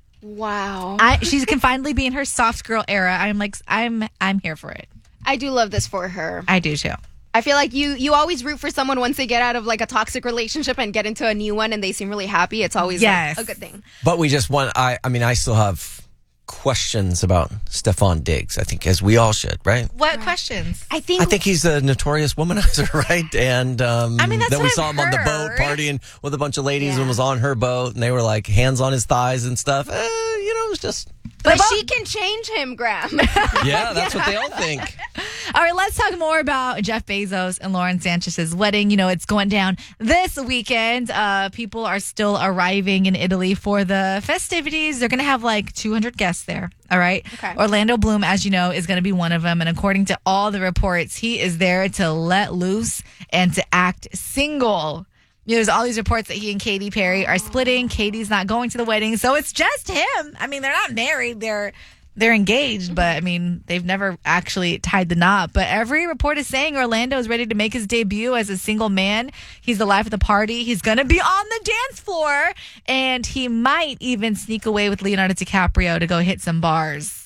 Wow. I, she can finally be in her soft girl era. I'm like, I'm, I'm here for it. I do love this for her. I do too. I feel like you you always root for someone once they get out of like a toxic relationship and get into a new one and they seem really happy. It's always Yes. like, a good thing. But we just want, I, I mean, I still have questions about Stephon Diggs, I think, as we all should, right? What questions? I think I think he's a notorious womanizer, right? And um, I mean, that's then we what saw I've him on the boat heard. partying with a bunch of ladies Yeah. and was on her boat, and they were like hands on his thighs and stuff. Eh, you know, it was just, but she can change him, Graham. yeah, that's what they all think. All right, let's talk more about Jeff Bezos and Lauren Sanchez's wedding. You know, it's going down this weekend. Uh, people are still arriving in Italy for the festivities. They're going to have like two hundred guests there. All right. Okay. Orlando Bloom, as you know, is going to be one of them. And according to all the reports, he is there to let loose and to act single. You know, there's all these reports that he and Katy Perry are splitting. Katie's not going to the wedding, so it's just him. I mean, they're not married. They're they're engaged, but I mean, they've never actually tied the knot. But every report is saying Orlando is ready to make his debut as a single man. He's the life of the party. He's going to be on the dance floor, and he might even sneak away with Leonardo DiCaprio to go hit some bars.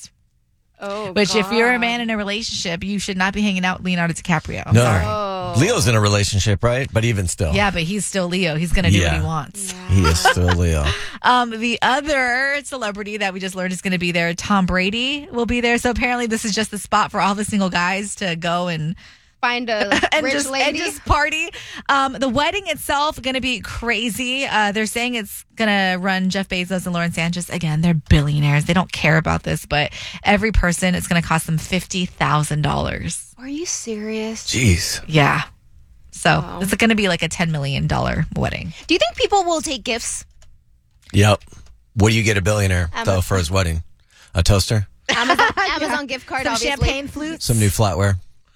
Oh, Which, if you're a God. man in a relationship, you should not be hanging out with Leonardo DiCaprio. I'm No. sorry. Oh. Leo's in a relationship, right? But even still. Yeah, but he's still Leo. He's going to do what Yeah. he wants. He is still Leo. Um, the other celebrity that we just learned is going to be there, Tom Brady, will be there. So apparently, this is just the spot for all the single guys to go and Find a and rich just and lady. just party. Um, the wedding itself going to be crazy. Uh, they're saying it's going to run Jeff Bezos and Lauren Sanchez again. They're billionaires. They don't care about this, but every person it's going to cost them fifty thousand dollars. Are you serious? Jeez. Yeah. So Wow. it's going to be like a ten million dollar wedding. Do you think people will take gifts? Yep. What do you get a billionaire, Um, though, for his wedding? A toaster? Amazon, Amazon gift card, Some obviously. champagne flutes. Some new flatware?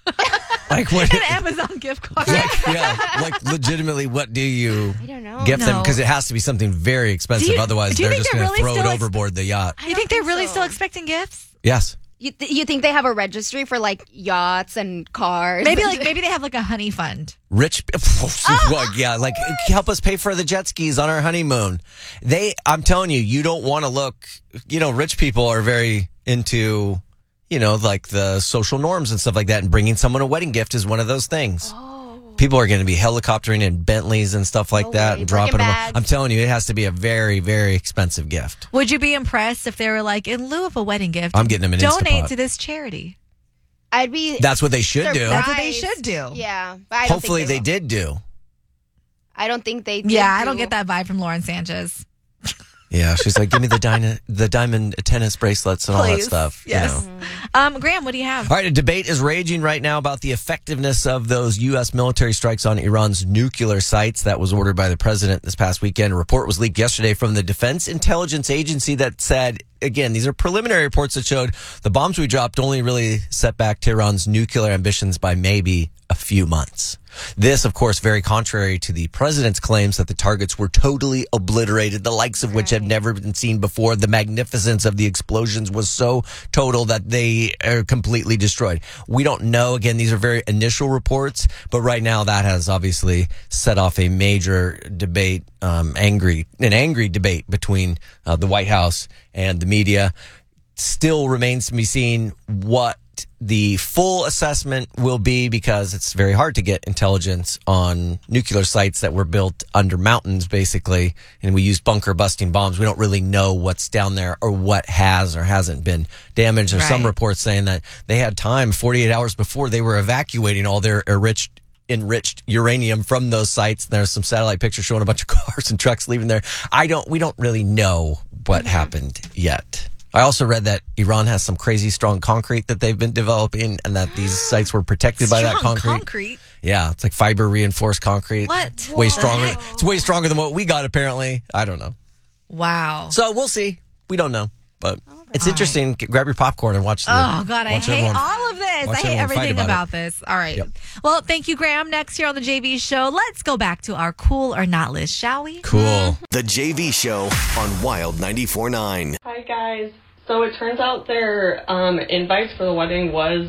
Like what? An Amazon gift card. Like, yeah, like legitimately, what do you I don't know. gift them? No. Because it has to be something very expensive. Do you- Otherwise, do you they're think just they're going to really throw it still ex- overboard the yacht. You think they're really so. still expecting gifts? Yes. You, th- you think they have a registry for like yachts and cars? Maybe like maybe they have like a honey fund. Rich, well, yeah, like help us pay for the jet skis on our honeymoon. They, I'm telling you, you don't want to look. You know, rich people are very into, you know, like the social norms and stuff like that. And bringing someone a wedding gift is one of those things. Oh. People are going to be helicoptering in Bentleys and stuff like No that way. and dropping them. Bags. I'm telling you, it has to be a very, very expensive gift. Would you be impressed if they were like, in lieu of a wedding gift, I'm getting them an donate Instapot. to this charity? I'd be. That's what they should do. That's what they should do. Yeah, but I don't Hopefully think they, they, will. did do. I don't think they. Did Yeah, I do. don't get that vibe from Lauren Sanchez. Yeah, she's like, give me the, dyna- the diamond tennis bracelets and all that Please. stuff. Yes. You know. Um, Graham, what do you have? All right, a debate is raging right now about the effectiveness of those U S military strikes on Iran's nuclear sites that was ordered by the president this past weekend. A report was leaked yesterday from the Defense Intelligence Agency that said, again, these are preliminary reports that showed the bombs we dropped only really set back Tehran's nuclear ambitions by maybe a few months. This, of course, very contrary to the president's claims that the targets were totally obliterated, the likes of which have never been seen before. The magnificence of the explosions was so total that they are completely destroyed. We don't know. Again, these are very initial reports, but right now that has obviously set off a major debate, um, angry, an angry debate between uh, the White House and the media. Still remains to be seen what the full assessment will be, because it's very hard to get intelligence on nuclear sites that were built under mountains, basically, and we use bunker busting bombs. We don't really know what's down there or what has or hasn't been damaged. There's some Right. reports saying that they had time forty-eight hours before they were evacuating all their enriched enriched uranium from those sites. There's some satellite pictures showing a bunch of cars and trucks leaving there. I don't, we don't really know what mm-hmm. happened yet. I also read that Iran has some crazy strong concrete that they've been developing, and that these sites were protected by that concrete. concrete. Yeah, it's like fiber reinforced concrete. What? It's way What? stronger. It's way stronger than what we got, apparently. I don't know. Wow. So we'll see. We don't know, but it's interesting. G- Grab your popcorn and watch the. Oh, God, I watch hate everyone- all of this. watch I hate everyone fight everything about about, it. this. All right. Yep. Well, thank you, Graham. Next here on the J V Show, let's go back to our cool or not list, shall we? Cool. The J V Show on Wild ninety-four point nine. Hi, guys. So it turns out their um, invites for the wedding was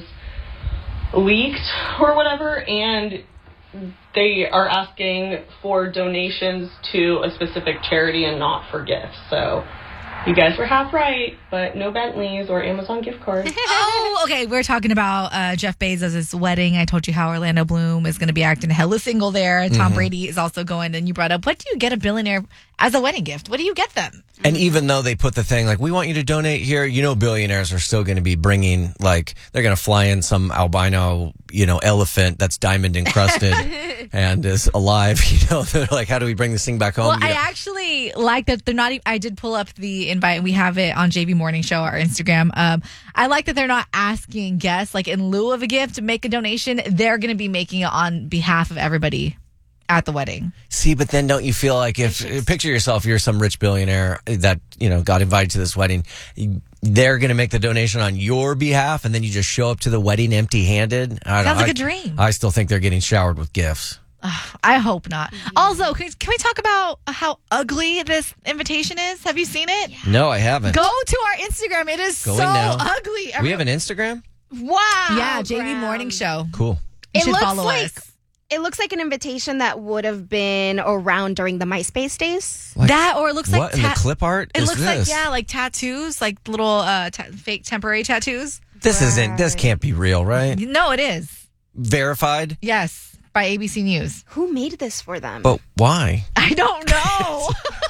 leaked or whatever, and they are asking for donations to a specific charity and not for gifts. So you guys were half right, but no Bentleys or Amazon gift cards. Oh, okay. We're talking about uh, Jeff Bezos' wedding. I told you how Orlando Bloom is going to be acting hella single there. And Tom Mhm. Brady is also going. And you brought up, what do you get a billionaire as a wedding gift? What do you get them? And even though they put the thing like, we want you to donate here, you know, billionaires are still going to be bringing, like, they're going to fly in some albino, you know, elephant that's diamond encrusted and is alive. You know, they're like, how do we bring this thing back home? Well, You I know? actually like that they're not. e- I did pull up the invite, and we have it on J V Morning Show, our Instagram. Um, I like that they're not asking guests, like in lieu of a gift, make a donation. They're going to be making it on behalf of everybody at the wedding. See, but then don't you feel like if, picture yourself, you're some rich billionaire that, you know, got invited to this wedding. You- They're going to make the donation on your behalf, and then you just show up to the wedding empty handed. Sounds like a dream. I still think they're getting showered with gifts. I hope not. Also, can, can we talk about how ugly this invitation is? Have you seen it? No, I haven't. Go to our Instagram. It is Go so in now. ugly. We have an Instagram? Wow. Yeah, J V Morning Show. Cool. You It should looks follow like us. it looks like an invitation that would have been around during the MySpace days. Like, that or it looks what like in the ta- clip art It is looks like this? yeah, like tattoos, like little uh, ta- fake temporary tattoos. This isn't, this can't be real, right? No, it is. Verified? Yes, by A B C News. Who made this for them? But why? I don't know.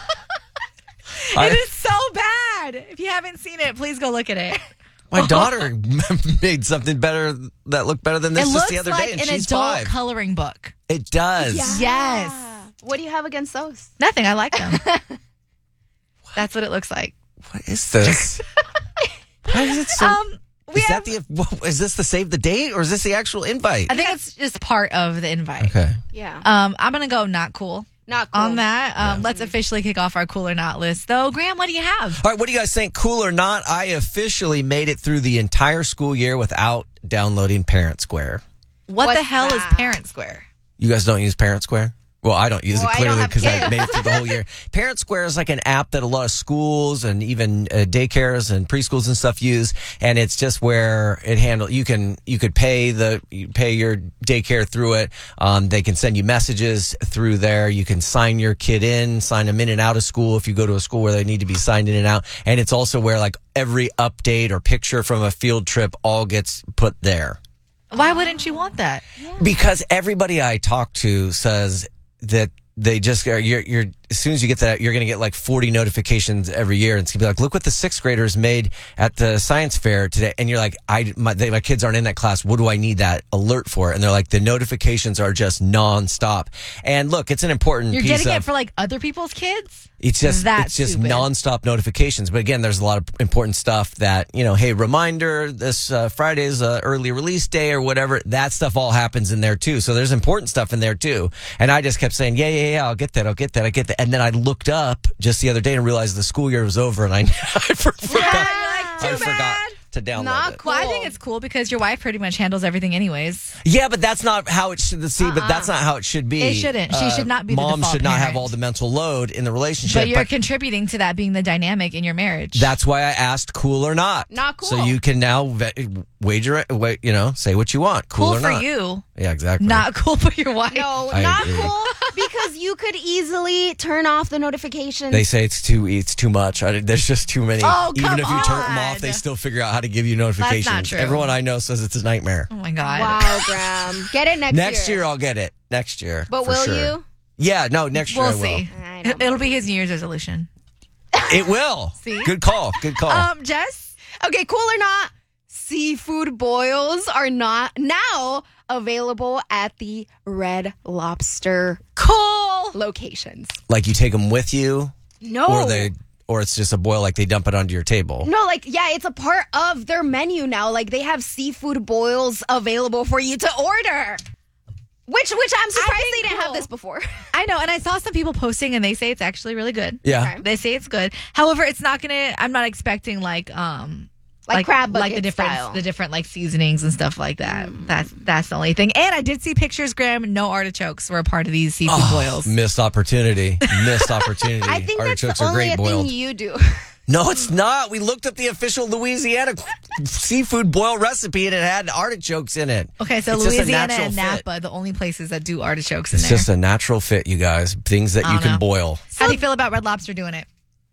I- It is so bad. If you haven't seen it, please go look at it. My daughter made something better that looked better than this it just looks the other like day, and an she's adult five. coloring book. It does. Yes. What do you have against those? Nothing. I like them. That's what it looks like. What is this? Why is it so? Um, we is have, that the? what- Is this the save the date or is this the actual invite? I think it's just part of the invite. Okay. Yeah. Um, I'm gonna go not cool. Not cool. On that. Um, let's officially kick off our cool or not list, though. Graham, what do you have? All right, what do you guys think? Cool or not? I officially made it through the entire school year without downloading Parent Square. What What's the hell that? is Parent Square? You guys don't use Parent Square? Well, I don't use Well, it I don't clearly have because I kids. made it through the whole year. Parent Square is like an app that a lot of schools and even uh, daycares and preschools and stuff use, and it's just where it handle. You can you could pay the you pay your daycare through it. Um, they can send you messages through there. You can sign your kid in, sign them in and out of school if you go to a school where they need to be signed in and out. And it's also where like every update or picture from a field trip all gets put there. Why wouldn't you want that? Because everybody I talk to says that they just are, you're, you're, as soon as you get that, you're going to get like forty notifications every year. And it's going to be like, look what the sixth graders made at the science fair today. And you're like, I, my, they, my kids aren't in that class. What do I need that alert for? And they're like, the notifications are just nonstop. And look, it's an important You're piece getting of, it for like other people's kids? It's just That's it's just stupid. nonstop notifications. But again, there's a lot of important stuff that, you know, hey, reminder, this uh, Friday's uh, early release day or whatever. That stuff all happens in there too. So there's important stuff in there too. And I just kept saying, yeah, yeah, yeah, I'll get that, I'll get that, I'll get that. And then I looked up just the other day and realized the school year was over, and I, I forgot, I forgot to download Not it. cool. Well, I think it's cool because your wife pretty much handles everything anyways. Yeah, but that's not how it should. See, but that's not how it should be. It shouldn't. She should not be the Mom default should not have parent. all the mental load in the relationship. But you're contributing to that being the dynamic in your marriage. That's why I asked cool or not. Not cool. So you can now ve- wager it, wait, you know, say what you want. Cool, Cool or for not. you. Yeah, exactly. Not cool for your wife. No, I not agree. cool because you could easily turn off the notifications. They say it's too it's too much. I, there's just too many. Oh, Even come if you turn them on. off, they still figure out how to give you notifications. not true. Everyone I know says it's a nightmare. Oh my God. Wow, Graham. Get it next, Next year. year I'll get it. Next year. But for will sure. you? Yeah, no, next year We'll I will. see. It- It'll be his New Year's resolution. It will. See? Good call. Good call. Um, Jess? Okay, cool or not, seafood boils are not now available at the Red Lobster cool locations. Like you take them with you? No. Or they or it's just a boil like they dump it onto your table. No, like, yeah, it's a part of their menu now. Like, they have seafood boils available for you to order. Which, which I'm surprised they didn't have this before. I know, and I saw some people posting, and they say it's actually really good. Yeah. Okay. They say it's good. However, it's not gonna. I'm not expecting like um Like crab like the bucket different style. the different like seasonings and stuff like that. That's that's the only thing. And I did see pictures, Graham. No artichokes were a part of these seafood boils. Missed opportunity. Missed opportunity. I think that's Artichokes the are only great thing boiled. you do. No, it's not. We looked up the official Louisiana seafood boil recipe and it had artichokes in it. Okay, so It's just a Louisiana natural and fit. Napa, the only places that do artichokes in It's there. just a natural fit, you guys. Things that I you don't can know. boil. How do you feel about Red Lobster doing it?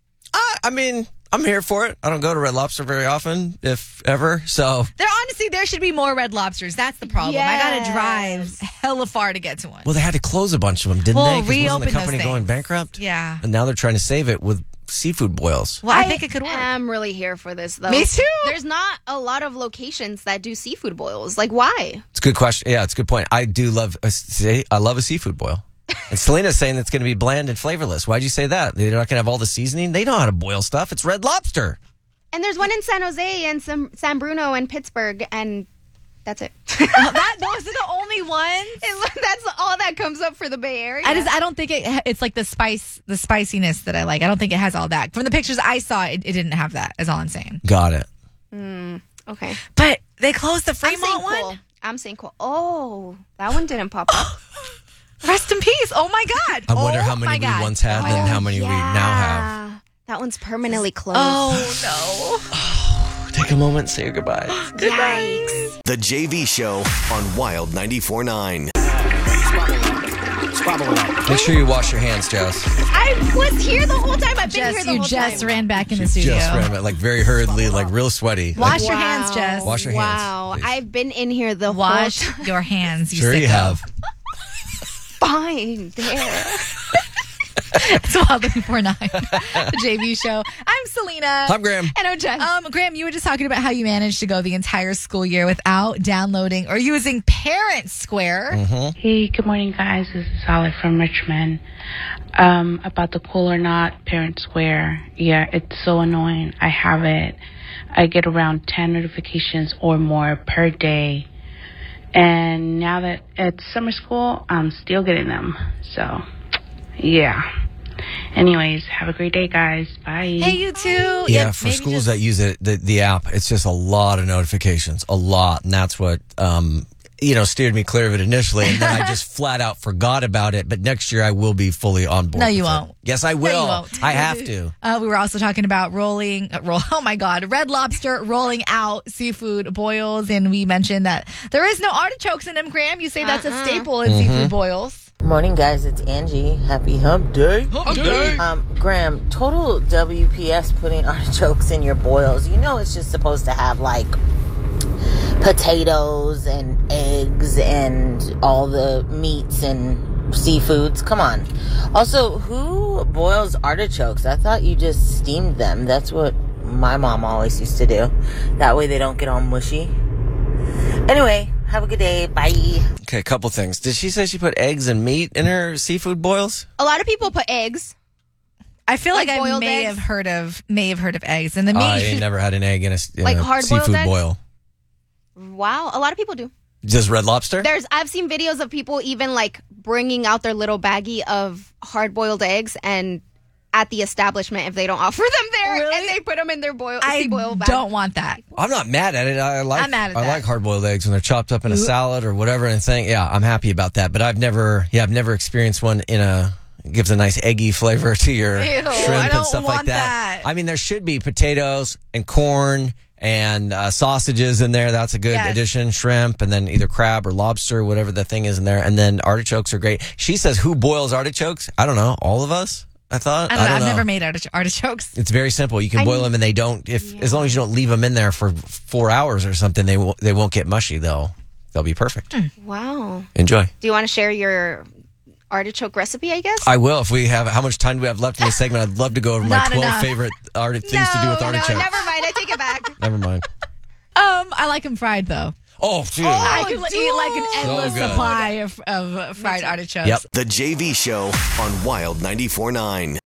I mean, I'm here for it. I don't go to Red Lobster very often, if ever. So, There honestly, there should be more Red Lobsters. That's the problem. I gotta drive hella far to get to one. well, they had to close a bunch of them, didn't Well, they? 'Cause wasn't reopen the those company going things. bankrupt? Yeah. And now they're trying to save it with seafood boils. Well, I, think it could work. I'm really here for this, though. Me too. There's not a lot of locations that do seafood boils. Like, why? It's a good question. Yeah, it's a good point. I do love. A, see, I love a seafood boil. And Selena's saying it's going to be bland and flavorless. Why'd you say that? They're not going to have all the seasoning. They know how to boil stuff. It's Red Lobster. And there's one in San Jose and some San Bruno and Pittsburgh, and that's it. that, those are the only ones. That's all that comes up for the Bay Area. I just I don't think it it's like the spice the spiciness that I like. I don't think it has all that. From the pictures I saw, it, it didn't have that. Is all I'm saying. Got it. Mm, okay. But they closed the I'm saying Fremont one. cool. I'm saying cool. Oh, that one didn't pop up. Rest in peace. Oh my God. I wonder oh how my many we God. once had and how many we now have. That one's permanently closed. Oh no. Take a moment and say your goodbye. Yikes. The J V Show on Wild ninety-four point nine. Make sure you wash your hands, Jess. I was here the whole time. I've been Jess, here the you whole just time. ran back in the studio. Just ran it, like very hurriedly, like real sweaty. Wash Like, your hands, Jess. Wash your hands, Wow. I've been in here the Wash whole time. your hands. You sure you sicko. have. Fine. There. It's Wild ninety-four point nine, the J V Show. I'm Selena. I'm Graham. And I'm Jen. Um, Graham, you were just talking about how you managed to go the entire school year without downloading or using Parent Square. Mm-hmm. Hey, good morning, guys. This is Solid from Richmond. Um, about the cool or not Parent Square. Yeah, it's so annoying. I have it. I get around ten notifications or more per day. And now that it's summer school, I'm still getting them. So, yeah. Anyways, have a great day, guys. Bye. Hey, you too. Yeah, Yeah, for maybe schools just- that use it, the, the app, it's just a lot of notifications, a lot, and that's what um, you know, steered me clear of it initially, and then I just flat out forgot about it. But next year I will be fully on board. No, you with it. won't. Yes, I No, will. you won't. I have to. Uh, we were also talking about rolling, uh, roll. Oh my God, Red Lobster rolling out seafood boils, and we mentioned that there is no artichokes in them. Graham, you say that's a staple in Mhm. seafood boils. Morning, guys. It's Angie. Happy Hump Day. Hump Day. Um, Graham, total W P S putting artichokes in your boils. You know it's just supposed to have like potatoes and eggs and all the meats and seafoods. Come on. Also, who boils artichokes? I thought you just steamed them. That's what my mom always used to do. That way they don't get all mushy. Anyway, have a good day. Bye. Okay, a couple things. Did she say she put eggs and meat in her seafood boils? A lot of people put eggs. I feel like, Like I boiled may eggs? have heard of may have heard of eggs and the meat. I ain't never had an egg in a, in Like a hard-boiled seafood eggs? boil. Wow, a lot of people do. Just Red Lobster? There's I've seen videos of people even like bringing out their little baggie of hard-boiled eggs and at the establishment if they don't offer them there and they put them in their boil I boil bag. don't want that. I'm not mad at it. I like I'm mad at I that. like hard boiled eggs when they're chopped up in a salad or whatever and thing. Yeah, I'm happy about that. But I've never yeah, I've never experienced one in a it gives a nice eggy flavor to your Ew, shrimp I and don't stuff want like that. that. I mean, there should be potatoes and corn and uh, sausages in there. That's a good Yes. addition. Shrimp and then either crab or lobster, whatever the thing is in there. And then artichokes are great. She says, "Who boils artichokes?" I don't know. All of us. I thought. I don't know. I've never made artich- artichokes. It's very simple. You can I- boil them, and they don't. If as long as you don't leave them in there for four hours or something, they won't. They won't get mushy. They'll they'll be perfect. Wow. Enjoy. Do you want to share your artichoke recipe, I guess? I will if we have. How much time do we have left in this segment? I'd love to go over my Not twelve enough. favorite art- things to do with no, artichokes. never mind. I take it back. Never mind. Um, I like them fried though. Oh, dude. I could eat like an So endless good. supply of, of fried artichokes. Yep. The J V Show on Wild ninety-four point nine.